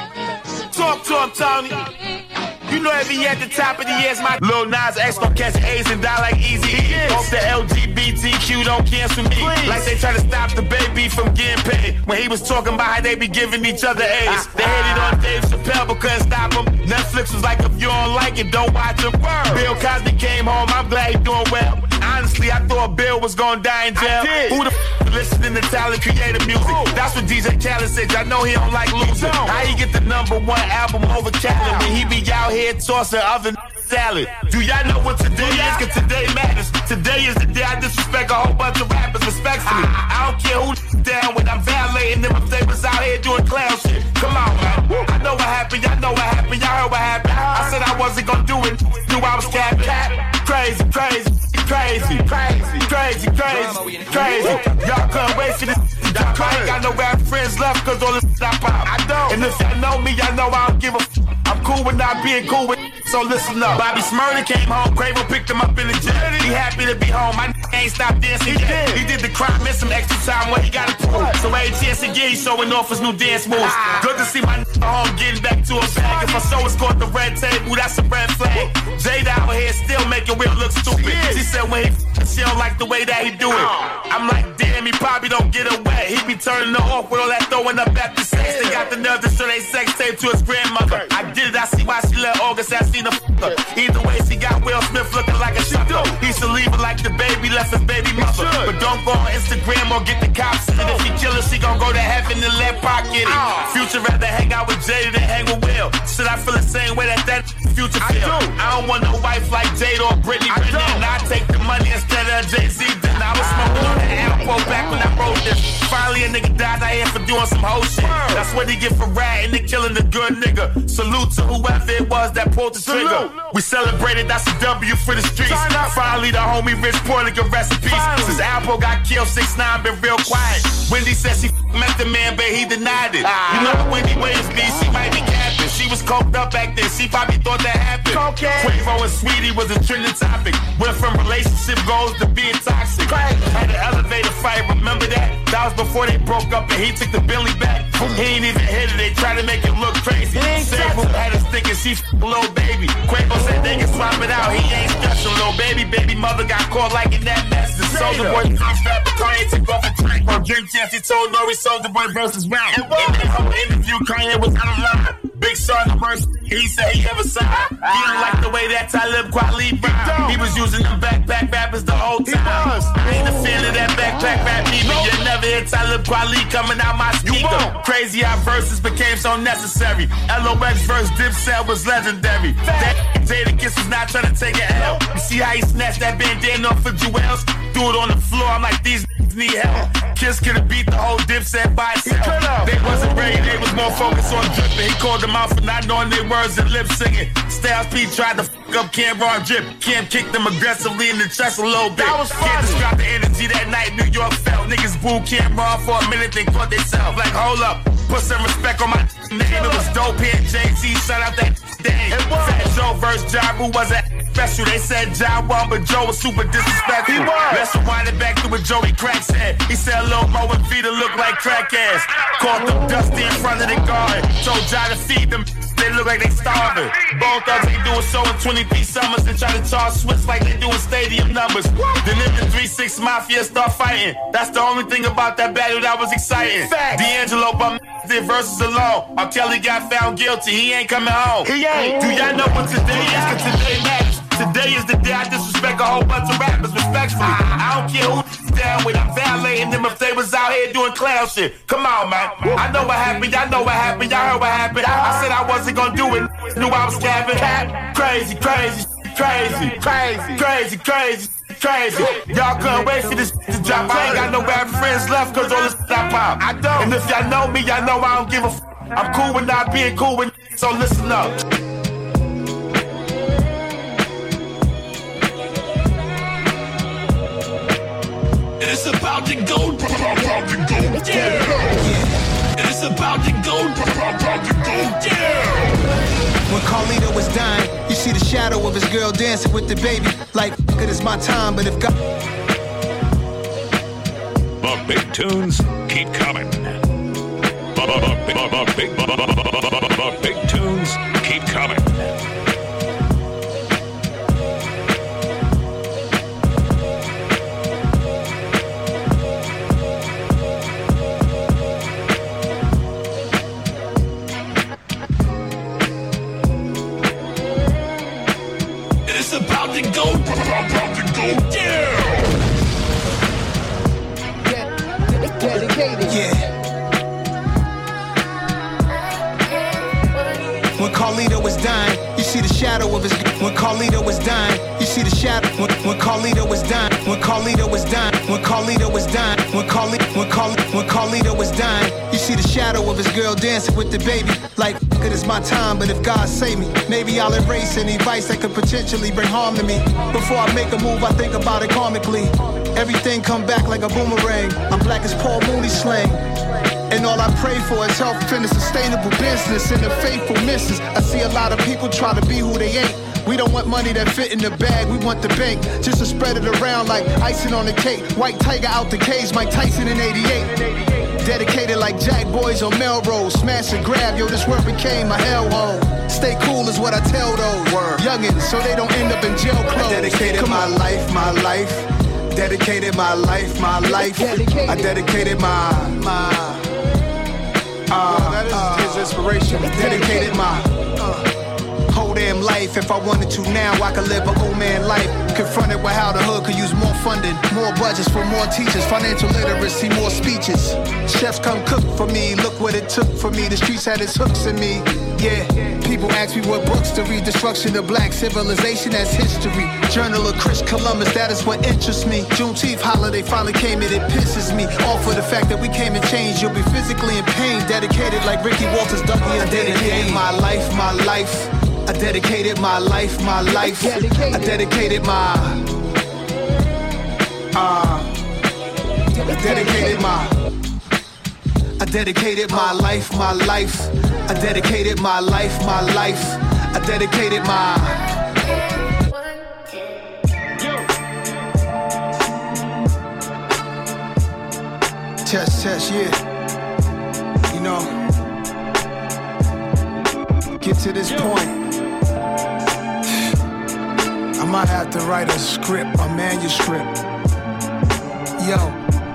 Talk to him, Tony. You know if he at the top of the years, my Lil Nas X gon' catch AIDS and die like Easy E. Hope the L G B T Q don't cancel me. Please. Like they try to stop the baby from getting paid. When he was talking about how they be giving each other AIDS. They hated on Dave Chappelle but couldn't stop him. Netflix was like, if you don't like it, don't watch him. Bill Cosby came home, I'm glad he doing well. Honestly, I thought Bill was gonna die in jail. Who the f listening to Tyler creative music? Ooh. That's what D J Khaled said. I know he don't like losing. How he get the number one album over Khaled when he be out here tossing other salad? Do y'all know what today is? Cause today matters. Today is the day I disrespect a whole bunch of rappers respectfully. I don't care who down when I'm violating them if they was out here doing clown shit. Come on, man. I know what happened. Y'all know what happened. Y'all heard what happened. I said I wasn't gonna do it. Knew I was capping. Crazy, crazy. Crazy, crazy, crazy, crazy, crazy. Y'all couldn't wait for this. I ain't got no rap friends left cause all this I pop. I don't. And if y'all know me, y'all know I don't give a f. I'm cool with not being cool with, so listen up. Bobby Smurda came home, Quavo picked him up in the jet. He happy to be home, I ain't stopped dancing he yet. Did. He did the crime, missed some extra time when he got it prove. So every chance he get, he's showing off his new dance moves. Ah. Good to see my home getting back to a bag. If I show it's caught the red table, that's a red flag. Jada out here still making Will look stupid. She, she said when he f- she don't like the way that he do it. I'm like, damn, he probably don't get it wet. He be turning her off with all that throwing up at the sex. They got the nerve to show they sex tape to his grandmother. I did it, I see why she let August, I seen the f***er. Either way, she got Will Smith looking like a sucker. He should leave her like the baby left his baby mother. But don't go on Instagram or get the cops. And if he kill her, she gon' go to heaven and let Pac get it. Future rather hang out with Jada than hang with Will. Should I feel the same way that that Future feel? I, do. I don't want no wife like Jada or Britney. I Britney and I take the money instead of Jay-Z. Then I was smoking on that Alpo back when I wrote this. Finally a nigga died out here for doing some whole shit. That's what he get for ratting and killing the good nigga. Salute to whoever it was that pulled the trigger. We celebrated, that's a W for the streets. Finally the homie Rich Portlicker, rest in peace. Since Alpo got killed, six nine been real quiet. Wendy said she f- met the man, but he denied it. You know Wendy Williams be, she might be capping. She was coked up back then, she probably thought that happened. Quavo and Sweetie was a trending topic. Went from relationship goals to being toxic. Had an elevator fight, remember that? That was before they broke up and he took the Billy back. He ain't even hit it, they tried to make it look crazy. Several had us thinking she f***ing little baby. Quavo said they can swap it out, he ain't special. Little baby, baby mother got caught like in that mess. The Soulja Boy comes back, but Kanye took off a drink. On Drink Champs, he told Nori Soulja Boy versus Round. In that whole interview, Kanye was out of line. Big Sean the worst he said he ever saw. He don't like the way that Talib Kweli rhyme. He was using them backpack rappers the whole time. I ain't a fan of that backpack rap either. You never hear Talib Kweli coming out my speaker. Crazy how verses became so necessary. L O X verse Dipset was legendary. That Jadakiss was not trying to take an L. You see how he snatched that bandana off for Jewels? Threw it on the floor, I'm like, these need help. Kiss could've beat the whole Dipset by itself. They wasn't ready, they was more focused on dripping. He called them out for not knowing their words and lip singing. Styles P tried to fuck up Cameron Drip. Cam kicked them aggressively in the chest a little bit. Can't describe the energy that night New York felt. Niggas booed Cameron for a minute, they caught themselves. Like, hold up, put some respect on my name. It was dope here, Jay-Z, shout out that day. Fat Joe versus Ja Rule was a special. They said Ja won, but Joe was super disrespectful. Let's rewind it back to what Joey Crack said. He said Lil Mo and Vita look like crack ass. Caught them dusty in front of the guard. Told Ja to feed them. They look like they starving. Both thugs they doing so in twenty-three summers and try to charge Swiss like they doing stadium numbers. Then if the three six Mafia start fighting, that's the only thing about that battle that was exciting. D'Angelo bum did verses alone. R. Kelly got found guilty, he ain't coming home. He ain't. Do y'all know what today is? Cause today matters. Today is the day I disrespect a whole bunch of rappers respectfully. I don't care who down with. I'm violating them if they was out here doing clown shit. Come on, man. I know what happened. Y'all know what happened. Y'all heard what happened. I said I wasn't gonna do it. Knew I was capping. Crazy, crazy, crazy, crazy, crazy, crazy, crazy. Y'all couldn't wait for this to drop. I ain't got no rap friends left cause all this I pop. I don't. And if y'all know me, y'all know I don't give a f. I'm cool with not being cool with. so listen up. It's about to go, about to go down. It's about to go, about to go down. When Carlito was dying, you see the shadow of his girl dancing with the baby. Like, it is my time, but if God... The big tunes keep coming. The big, the big tunes keep coming. It's about to go, about to go down. Dedicated. Yeah. When Carlito was dying, you see the shadow of his. When Carlito was dying, you see the shadow. When, when Carlito was dying, when Carlito was dying, when Carlito was dying, when Carlito, when Carlito, when Carlito was dying, you see the shadow of his girl dancing with the baby. Like, it is my time, but if God save me, maybe I'll erase any vice that could potentially bring harm to me. Before I make a move, I think about it karmically. Everything come back like a boomerang. I'm black as Paul Mooney's slang. And all I pray for is health and a sustainable business and a faithful missus. I see a lot of people try to be who they ain't. We don't want money that fit in the bag, we want the bank. Just to spread it around like icing on the cake. White Tiger out the cage, Mike Tyson in eighty-eight. Dedicated like Jack Boys on Melrose. Smash and grab, yo, this world became my hellhole. Stay cool is what I tell those Word. Youngins, so they don't end up in jail clothes. I dedicated Come my on. life, my life. Dedicated my life, my life. Dedicated. I dedicated my, my. Uh, well, that is uh, his inspiration. Dedicated my uh, whole damn life. If I wanted to now, I could live an old man life. Confronted with how the hood could use more funding, more budgets for more teachers, financial literacy, more speeches. Chefs come cook for me, look what it took for me. The streets had its hooks in me. Yeah, people ask me what books to read. Destruction of black civilization as history. Journal of Chris Columbus, that is what interests me. Juneteenth holiday finally came and it pisses me off for the fact that we came and changed. You'll be physically in pain. Dedicated like Ricky Walters, Dougie, and dedicated my life, my life. I dedicated my life, my life. I dedicated my. Uh, I dedicated my. I dedicated my life, my life. I dedicated my life, my life. I dedicated my. Test, test, yeah. You know, get to this point. I might have to write a script, a manuscript. Yo.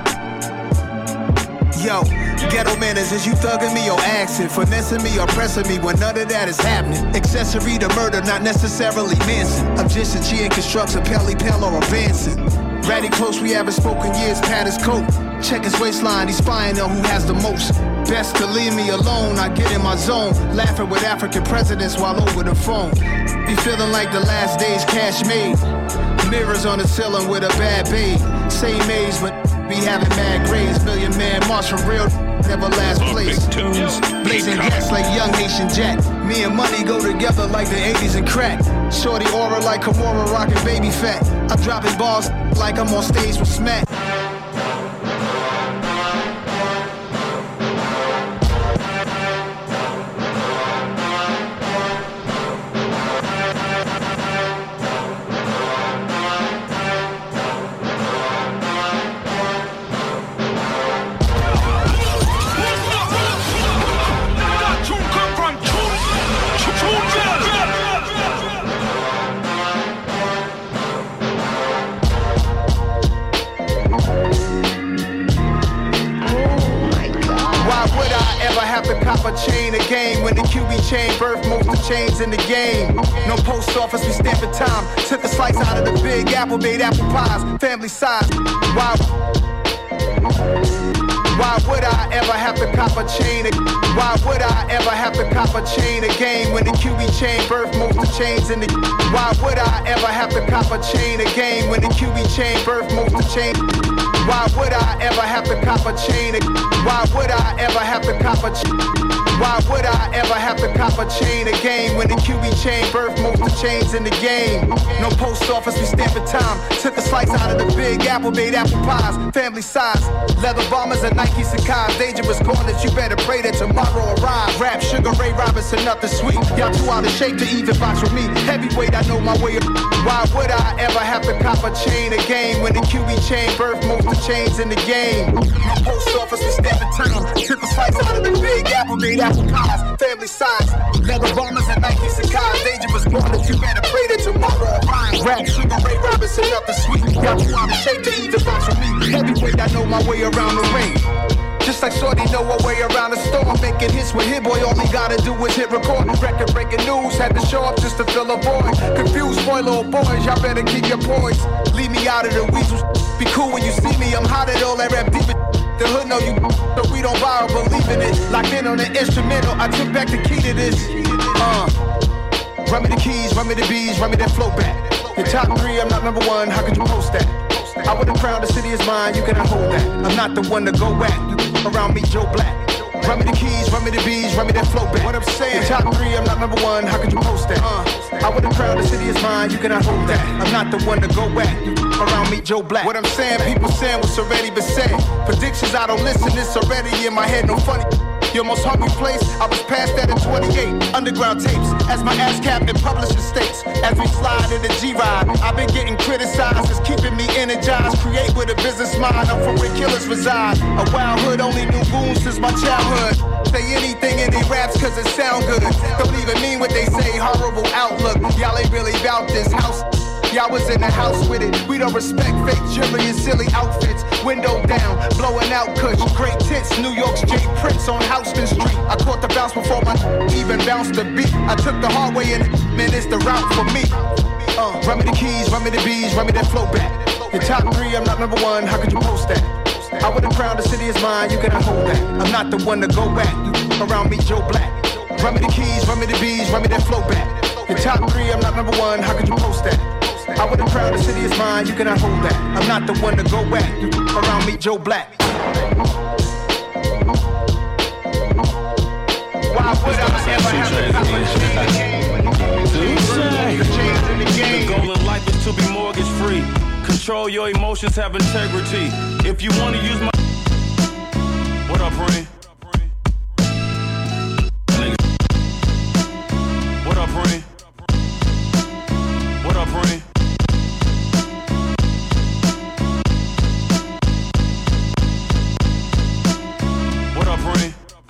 Yo, ghetto manners, is you thugging me or axing? Finessing me or pressing me when none of that is happening. Accessory to murder, not necessarily Manson. I'm just a G in construction, Pelly Pell or advancing. Ratty close, we haven't spoken years, pat his coat. Check his waistline, he's spying on who has the most. Best to leave me alone, I get in my zone. Laughing with African presidents while over the phone. Be feeling like the last days cash made. Mirrors on the ceiling with a bad babe. Same age, but be having mad grades. Million man march from real, never last place. Blazing gas like young Haitian Jack. Me and money go together like the eighties and crack. Shorty aura like Kimura rocking baby fat. I'm dropping balls like I'm on stage with Smack. Chain a game when the Q B chain birth most of chains in the game. No post office, we stamping time. Took a slice out of the big apple, made apple pies, family size. Why? Why would I ever have to cop a chain? Why would I ever have to cop a chain a game when the Q B chain birth most of chains in the? Why would I ever have to cop a chain a game when the Q B chain birth most of chain? Why would I ever have to cop a chain? Why would I ever have to cop a chain? Why would I ever have to cop a chain again when the Q B chain birthed most of the chains in the game? No post office, we stamping time. Took a slice out of the Big Apple, made apple pies, family size. Leather bombers and Nike Sacai's. Dangerous corners, you better pray that tomorrow arrives. Rap, Sugar Ray Robinson, nothing sweet. Y'all too out of shape to even box with me. Heavyweight, I know my way. Why would I ever have to cop a chain again when the Q B chain birthed most of the chains in the game? No post office, we stamping time. Took a slice out of the Big Apple, made apple pies, family size. Leather bombers and Nike Sacai's. Dangerous corners, you better pray that tomorrow arrives. Rap, Sugar Ray Robinson, nothing sweet. Y'all too out of shape to even box with me. Heavyweight, I know my way around the ring. Just like Shorty know her way around the storm. Making hits with Hit Boy, all he gotta do is hit record. Record breaking news, had to show up just to fill a void. Confused boy, little boys, y'all better keep your poise. Leave me out of the weasels. Be cool when you see me, I'm hot at all that rap deep. The hood know you, so we don't borrow, believe in it. Locked in on the instrumental, I took back the key to this. Uh, run me the keys, run me the bees, run me that flow back. Your top three, I'm not number one, how could you post that? I wouldn't crown the city is mine, you cannot hold that. I'm not the one to go back, you around me, Joe Black. Run me the keys, run me the bees, run me that flow back. What I'm saying, your top three, I'm not number one, how could you post that? Uh, I wouldn't crown the city is mine, you cannot hold that. I'm not the one to go back, you around me, Joe Black. What I'm saying, people saying what's already been said. Predictions, I don't listen, it's already in my head, no funny. Your most hungry place, I was past that in twenty-eight. Underground tapes, as my ass cap in publishing states. As we slide in the G-Ride, I've been getting criticized. It's keeping me energized. Create with a business mind, I'm from where killers reside. A wild hood, only knew goons since my childhood. Say anything in they raps cause it sound good. Don't even mean what they say, horrible outlook. Y'all ain't really about this house. Y'all was in the house with it. We don't respect fake jewelry and silly outfits. Window down, blowing out kush. Great tits, New York's J Prince on Houston Street. I caught the bounce before my even bounced the beat. I took the hard way and man, it's the route for me. Uh, run me the keys, run me the bees, run me that flow back. Your top three, I'm not number one, how could you post that? I wouldn't crown the city is mine, you cannot hold that. I'm not the one to go back, you around me, Joe Black. Run me the keys, run me the bees, run me that flow back. Your top three, I'm not number one, how could you post that? I wouldn't crown the city is mine, you cannot hold that. I'm not the one to go back, you around me, Joe Black. Why would I ever have to cop a chain again? The goal in life is to be mortgage free. Control your emotions, have integrity. If you want to use my... What up, Rain? What up, Rain? What up, Rain? What up, Rain?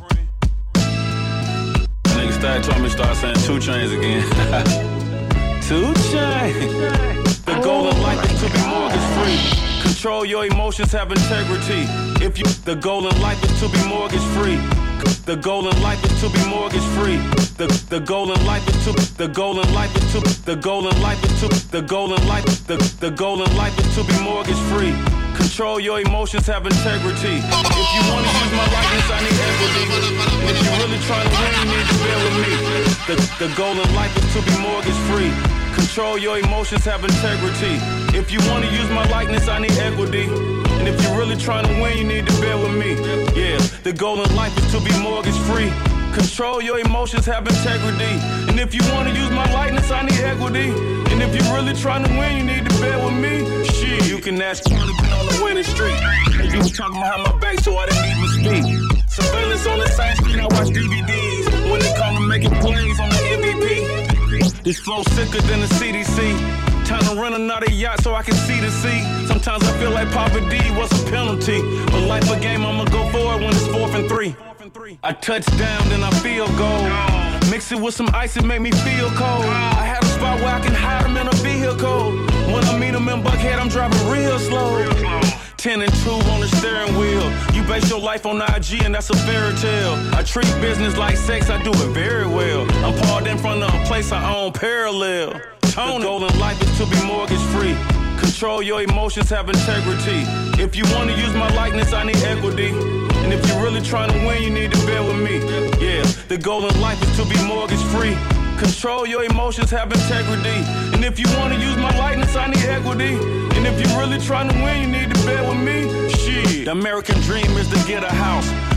Niggas started told me to start saying two chains again. Two chains. The goal in life is to be mortgage free. Control your emotions, have integrity. If you, the goal in life is to be mortgage free. The goal in life is to be mortgage free. The the goal in life is to the goal in life is to the goal in life is to the goal in life the the goal in life is to be mortgage free. Control your emotions, have integrity. If you want to use my likeness, I need equity. If you're really trying to win, you need to bear with me. The the goal in life is to be mortgage free. Control your emotions, have integrity. If you want to use my likeness, I need equity. And if you're really trying to win, you need to bear with me. Yeah, the goal in life is to be mortgage free. Control your emotions, have integrity. And if you want to use my likeness, I need equity. And if you're really trying to win, you need to bear with me. Shit, you can ask me been on the winning streak. And you were talking behind my back, so I didn't even speak. Surveillance on the same screen, I watch D V Ds. When they come to making plays on the M V P. This flow sicker than the C D C. Time to run another yacht so I can see the sea. Sometimes I feel like Papa D was a penalty. But life a game, I'ma go for it when it's fourth and three. I touch down, then I feel gold. Mix it with some ice, it make me feel cold. I have a spot where I can hide them in a vehicle. When I meet them in Buckhead, I'm driving real slow. Ten and two on the steering wheel. You base your life on I G and that's a fairy tale. I treat business like sex, I do it very well. I'm parked in front of a place I own parallel. Tony. The goal in life is to be mortgage free. Control your emotions, have integrity. If you want to use my likeness, I need equity. And if you're really trying to win, you need to bear with me. Yeah, the goal in life is to be mortgage free. Control your emotions, have integrity. And if you want to use my likeness, I need equity. And if you're really trying to win, you need to bear with me. Shit, the American dream is to get a house.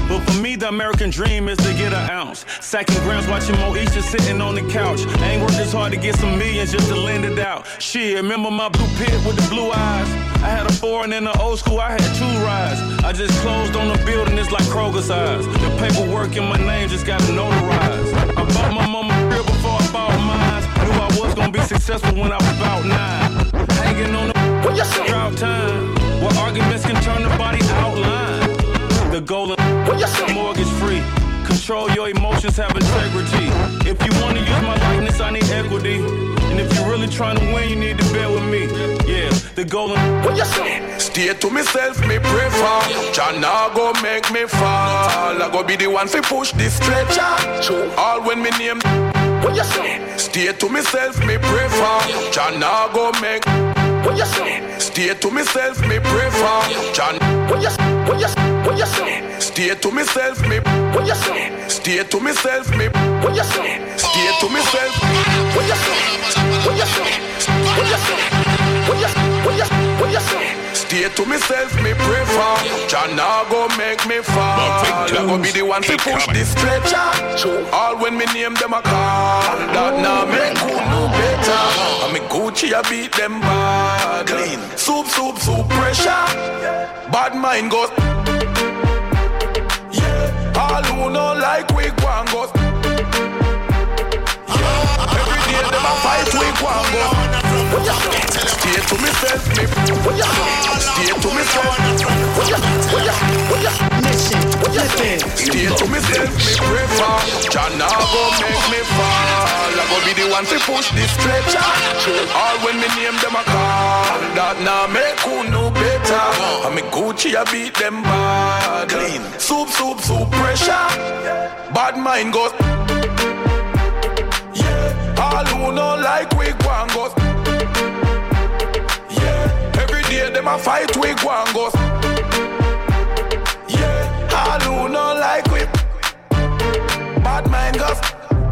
But for me, the American dream is to get an ounce. Sacking grams, watching Moesha sitting on the couch. I ain't worked this hard to get some millions just to lend it out. Shit, remember my blue pit with the blue eyes? I had a foreign in the old school, I had two rides. I just closed on the building, it's like Kroger's eyes. The paperwork in my name just got notarized. I bought my mama real before I bought mine. Knew I was gonna be successful when I was about nine. Hanging on the drought time, where arguments can turn the body outline. The golden mortgage free. Control your emotions, have integrity. If you want to use my likeness, I need equity. And if you're really trying to win, you need to bear with me. Yeah, the golden. Stay to myself, me pray for. Jah nah go make me fall. I go be the one fi push this stretcher. All when me name. Stay to myself, me pray for. Jah nah go make. Stay to myself, me pray for. Jah. Stay to myself, me. Stay to myself, me. Stay to myself. Stay to myself, me pray for. Jah nah go make me fall. I go be the one to push this stretcher. All when me name them a call. That nah make who know better. And me Gucci I beat them bad. Clean. Soup, soup, soup pressure. Bad mind goes. Yeah. All who know like we go and go. Yeah. Every day them a fight we go and go. Stay to myself, me. Stay to myself. Mission, listen. Stay to myself, me pray for. Jah nah go make me fall. I go be the one to push this stretcher. All when me name them a call. That nah make who know better. And me Gucci I beat them bad. Clean. Soup, soup, soup pressure. Bad mind goes. Yeah. All who know like we go and go. Yeah, them a fight we go and go. Yeah, all who know like we. Bad mind goes.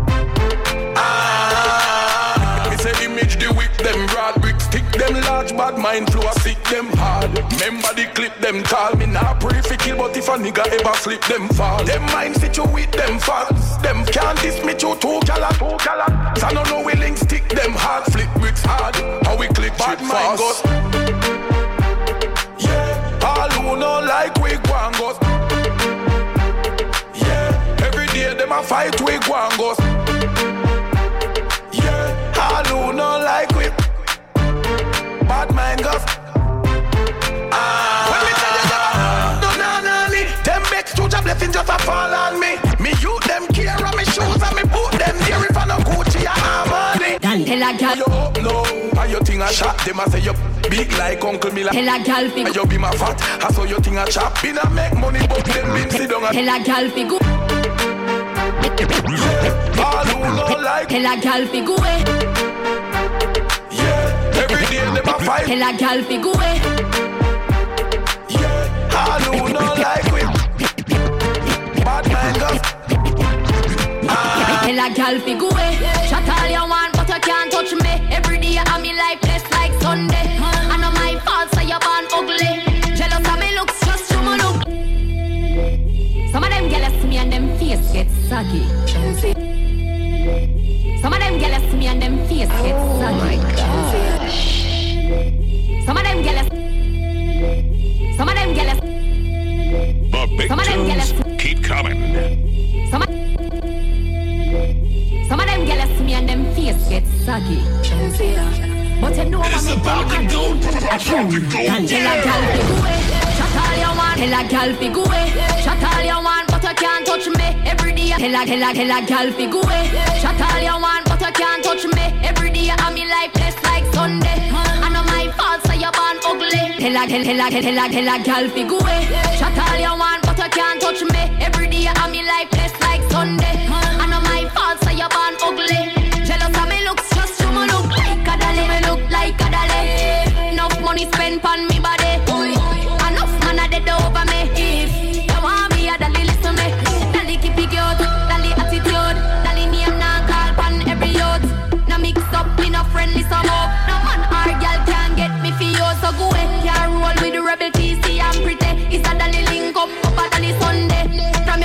Ah, me say image the whip them broad brick stick them large bad mind flow sick them hard. Remember the clip them call me now pray for kill but if a nigga ever slip them fall. Them mind sit you with them fans. Them can't diss me to two gala two gala. So no no we link stick them hard flip bricks hard. How we click bad mind goes. All who know like we go and go. Yeah, every day them a fight we go and go. Yeah, all who know like we. Bad mind goes. Ah, when me tell you that, no no no me. Them make two job left in just a fall on me. Me you them care on me shoes and me boot them there if I no Gucci or Armani. Girl, tell a girl. You know, how you think I shot them a say you. Big like Uncle Miller. Tell a gal fi go. You be my fat. I saw you think I chop. Been a make money, but them been sit down. Tell a gal fi go. All who know like. Tell a gal fi go. Yeah, every day them a fight. Tell a gal fi go. Yeah, all who know like we. Bad mind goes. Ah. Tell a gal fi go. Shut all you want, but you can't touch me. Every day I'm in life blessed like Sunday. I know my fault, so you're born ugly. Jealous of me looks, just show me look. Some of them jealous me and them face get saggy. Some of them jealous me and them face get saggy. Oh my gosh. Some of them jealous. Some of them jealous. The big Some of them jealous. Keep coming. Some of, some of them jealous me and them face get saggy. But you know it's about to go. About to go. Tell a gal fi go away. Shut all you want. Tell a gal fi go away. Shut all you want, but you can't touch me. Every day. Tell a tell a tell a gal fi go away. Shut all you want, but you can't touch me. Every day I'm in life blessed like Sunday. I know my fault, so you're born ugly. Tell a tell tell a tell a tell a gal fi go away. Shut all you want, but you can't touch me. Every day I'm in life blessed like Sunday. I know my fault, so you're born ugly. Jealous of me looks, just show me look like a dolly. Me look like a dolly. Enough money spent on me body. Enough man a dead over me. If you want me, a dolly listen me. Dolly keep it cute, dolly attitude. Dolly name now call pan every youth. Now mix up, me no friendly some up. No man or girl can get me for you. So go ahead, can't roll with the rebel T C and pretty. It's a dolly link up, up a dolly Sunday. From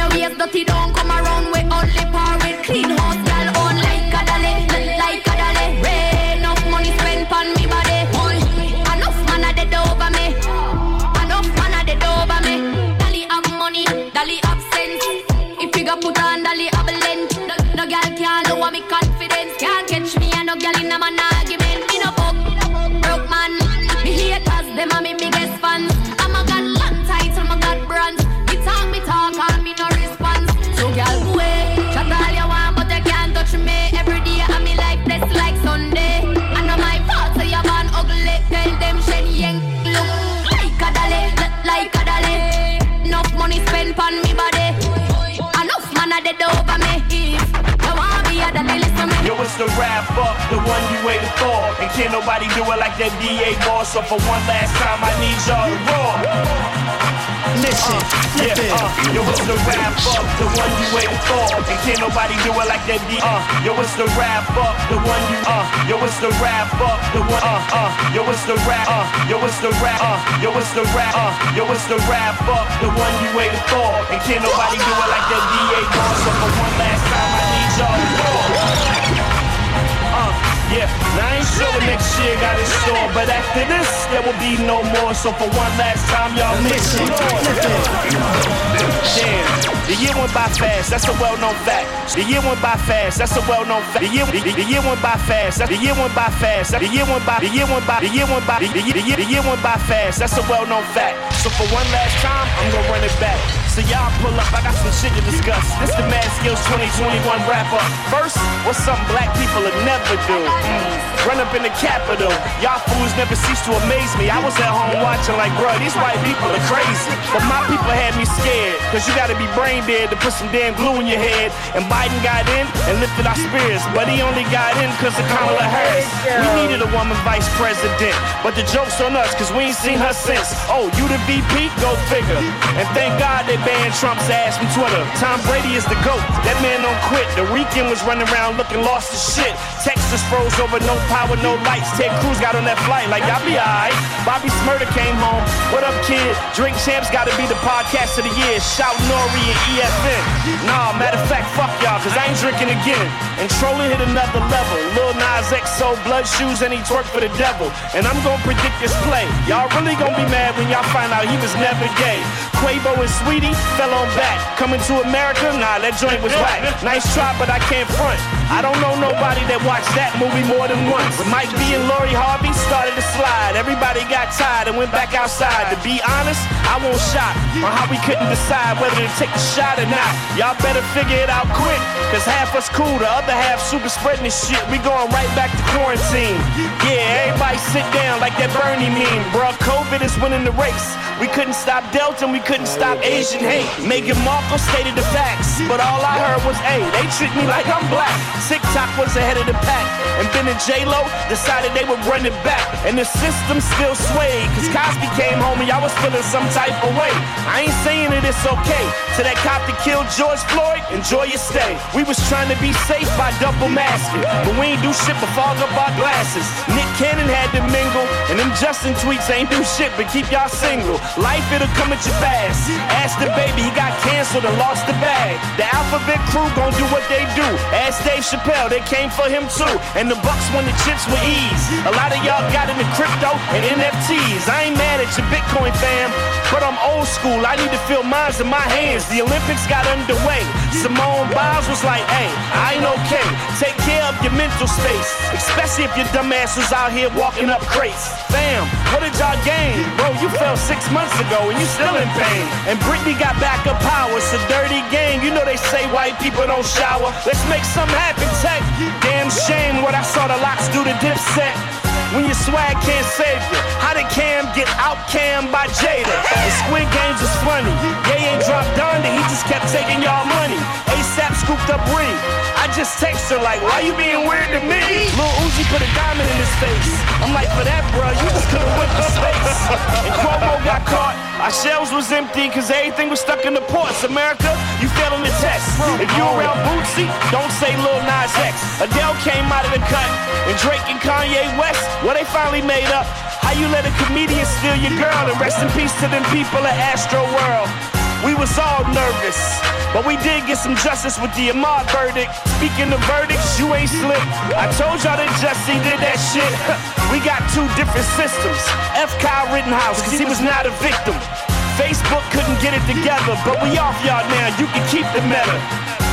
no girl in a man argument. Me no fuck, broke man. Me haters, them are me biggest fans. I'm a got long title, I'm a got brands. Me talk, me talk, and me no response. So girl, go away, chat all you want, but you can't touch me. Every day I'm me like this, like Sunday. I know my fault, so you're born ugly. Tell them shen yang look like a dolly, look like a dolly. Enough money spent on me body. Enough man a dead over me. If you want me, I don't listen me. Yo, it's the wrap up, the one you waited for. And can't nobody do it like that D A boss. So for one last time, I need y'all to roar. Listen, uh, yeah, uh, yo, it's the wrap up, the one you waited for. And can't nobody do it like that D A. Uh, yo, it's the wrap up, the one you uh. Yo, it's the wrap up, the one uh uh. Yo, it's the rap uh. Yo, it's the rap uh. Yo, it's the rap uh. Yo, it's the wrap up, the one you waited for. And can't nobody do it like that D A boss. So for one last time, I need y'all to roar. Uh, yeah, now I ain't sure what next year got in store, but after this, there will be no more. So for one last time, y'all listen. Damn, the year went by fast, that's a well-known fact. The year went by fast, that's a well-known fact. The year, the, the year went by fast, the year went by fast. The year went by, the year went by, the year went by, the year, the year, the year went by fast. That's a well-known fact. So for one last time, I'm gonna run it back. So y'all pull up, I got some shit to discuss. This the Mad Skills twenty twenty-one wrap up. First, what's something black people would never do? Mm. Run up in the Capitol. Y'all fools never cease to amaze me. I was at home watching like, bro, these white people are crazy. But my people had me scared, cause you gotta be brain dead to put some damn glue in your head. And Biden got in and lifted our spirits, but he only got in cause of Kamala Harris. We needed a woman vice president, but the joke's on us cause we ain't seen her since. Oh, you the V P? Go figure. And thank God they banned Trump's ass from Twitter. Tom Brady is the GOAT. That man don't quit. The weekend was running around looking lost as shit. Texas froze over, no power, no lights. Ted Cruz got on that flight like, y'all be alright. Bobby Smurda came home. What up, kid? Drink Champs gotta be the podcast of the year. Shout Nori and E F N. Nah, matter of fact, fuck y'all, cause I ain't drinking again. And trolling hit another level. Lil Nas X sold blood shoes and he twerked for the devil. And I'm gonna predict this play. Y'all really gonna be mad when y'all find out he was never gay. Quavo and Sweetie fell on back. Coming to America? Nah, that joint was whack. Nice try, but I can't front. I don't know nobody that watched that movie more than once. When Mike B and Lori Harvey started to slide, everybody got tired and went back outside. To be honest, I won't shop on how we couldn't decide whether to take the shot or not. Y'all better figure it out quick, cause half us cool, the other half super spreading this shit. We going right back to quarantine. Yeah, everybody sit down like that Bernie meme. Bruh, COVID is winning the race. We couldn't stop Delta and we couldn't stop Asian hate. Meghan Markle stated the facts, but all I heard was, hey, they treat me like I'm black. TikTok was ahead of the pack, and Ben and J-Lo decided they would run it back. And the system still swayed, cause Cosby came home and y'all was feeling some type of way. I ain't saying that it's okay. To that cop that killed George Floyd, enjoy your stay. We was trying to be safe by double masking, but we ain't do shit but fog up our glasses. Nick Cannon had to mingle, and them Justin tweets ain't do shit but keep y'all single. Life, it'll come at you fast. Ask the baby, he got canceled and lost the bag. The Alphabet crew gon' do what they do. Ask Dave Chappelle, they came for him too. And the Bucks won the chips with ease. A lot of y'all got into crypto and N F Ts. I ain't mad at your Bitcoin fam, but I'm old school. I need to feel mines in my hands. The Olympics got underway. Simone Biles was like, hey, I ain't okay. Take care of your mental space, especially if your dumb ass was out here walking up crates. Fam, what did y'all gain? Bro, you fell six months ago and you still in pain. And Britney got backup power. It's a dirty game. You know they say white people don't shower. Let's make something happen, Tech. Damn shame what I saw the Locks do to Dipset. When your swag can't save you. How did Cam get out Cam by Jada? The Squid Games was funny. Ye ain't dropped Donda, he just kept taking y'all money. ASAP scooped up Ree. I just text her like, why you being weird to me? Lil Uzi put a diamond in his face. I'm like, for that, bro, you just could've went to space. And Cuomo got caught. Our shelves was empty cause everything was stuck in the ports. America, you failing the test. If you around Bootsy, don't say Lil Nas X. Adele came out of the cut, and Drake and Kanye West, well, they finally made up. How you let a comedian steal your girl? And rest in peace to them people at Astro World. We was all nervous, but we did get some justice with the Ahmaud verdict. Speaking of verdicts, you ain't slick. I told y'all that Jussie did that shit. We got two different systems. F. Kyle Rittenhouse, cause he was not a victim. Facebook couldn't get it together, but we off y'all now, you can keep the meta.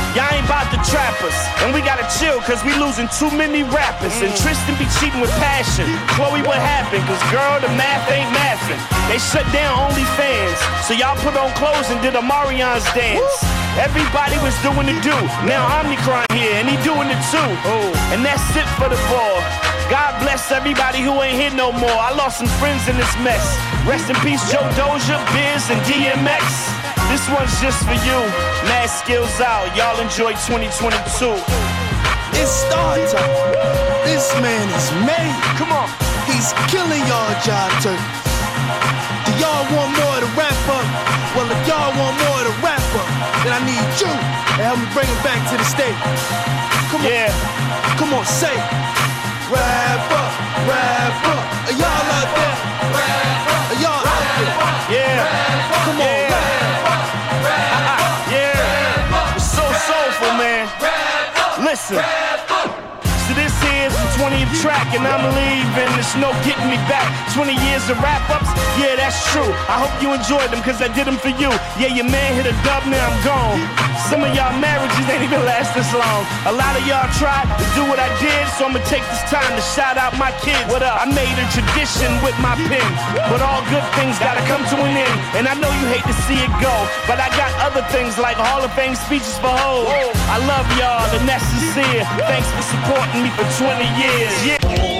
Y'all ain't about to trap us. And we gotta chill, cause we losing too many rappers. And Tristan be cheating with passion. Chloe, what happened? Cause girl, the math ain't mathing. They shut down OnlyFans. So y'all put on clothes and did a Marion's dance. Everybody was doing the do. Now Omnicron here, and he doing it too. Oh. And that's it for the ball. God bless everybody who ain't here no more. I lost some friends in this mess. Rest in peace, Joe Doja, Biz, and D M X. This one's just for you. Mad Skills out. Y'all enjoy twenty twenty-two. It's star time. This man is made. Come on. He's killing y'all job turkeys. Do y'all want more to wrap up? Well, if y'all want more to wrap up, then I need you to help me bring him back to the stage. Come on. Yeah. Come on, say it. Wrap up, wrap up. Are y'all out there? Wrap up. Are y'all out there? Yeah. Come on, yeah. Wrap. Yeah. It's so soulful, man. Listen. So this here's the twentieth track, and I'm leaving. There's no getting me back. twenty years of wrap-ups, yeah, that's true. I hope you enjoyed them, cause I did them for you. Yeah, your man hit a dub, now I'm gone. Some of y'all marriages ain't even last this long. A lot of y'all tried to do what I did, so I'ma take this time to shout out my kids. What up? I made a tradition with my pen, but all good things gotta come to an end. And I know you hate to see it go, but I got other things like Hall of Fame speeches for hoes. I love y'all, and that's sincere. Thanks for supporting me for twenty years. Yeah.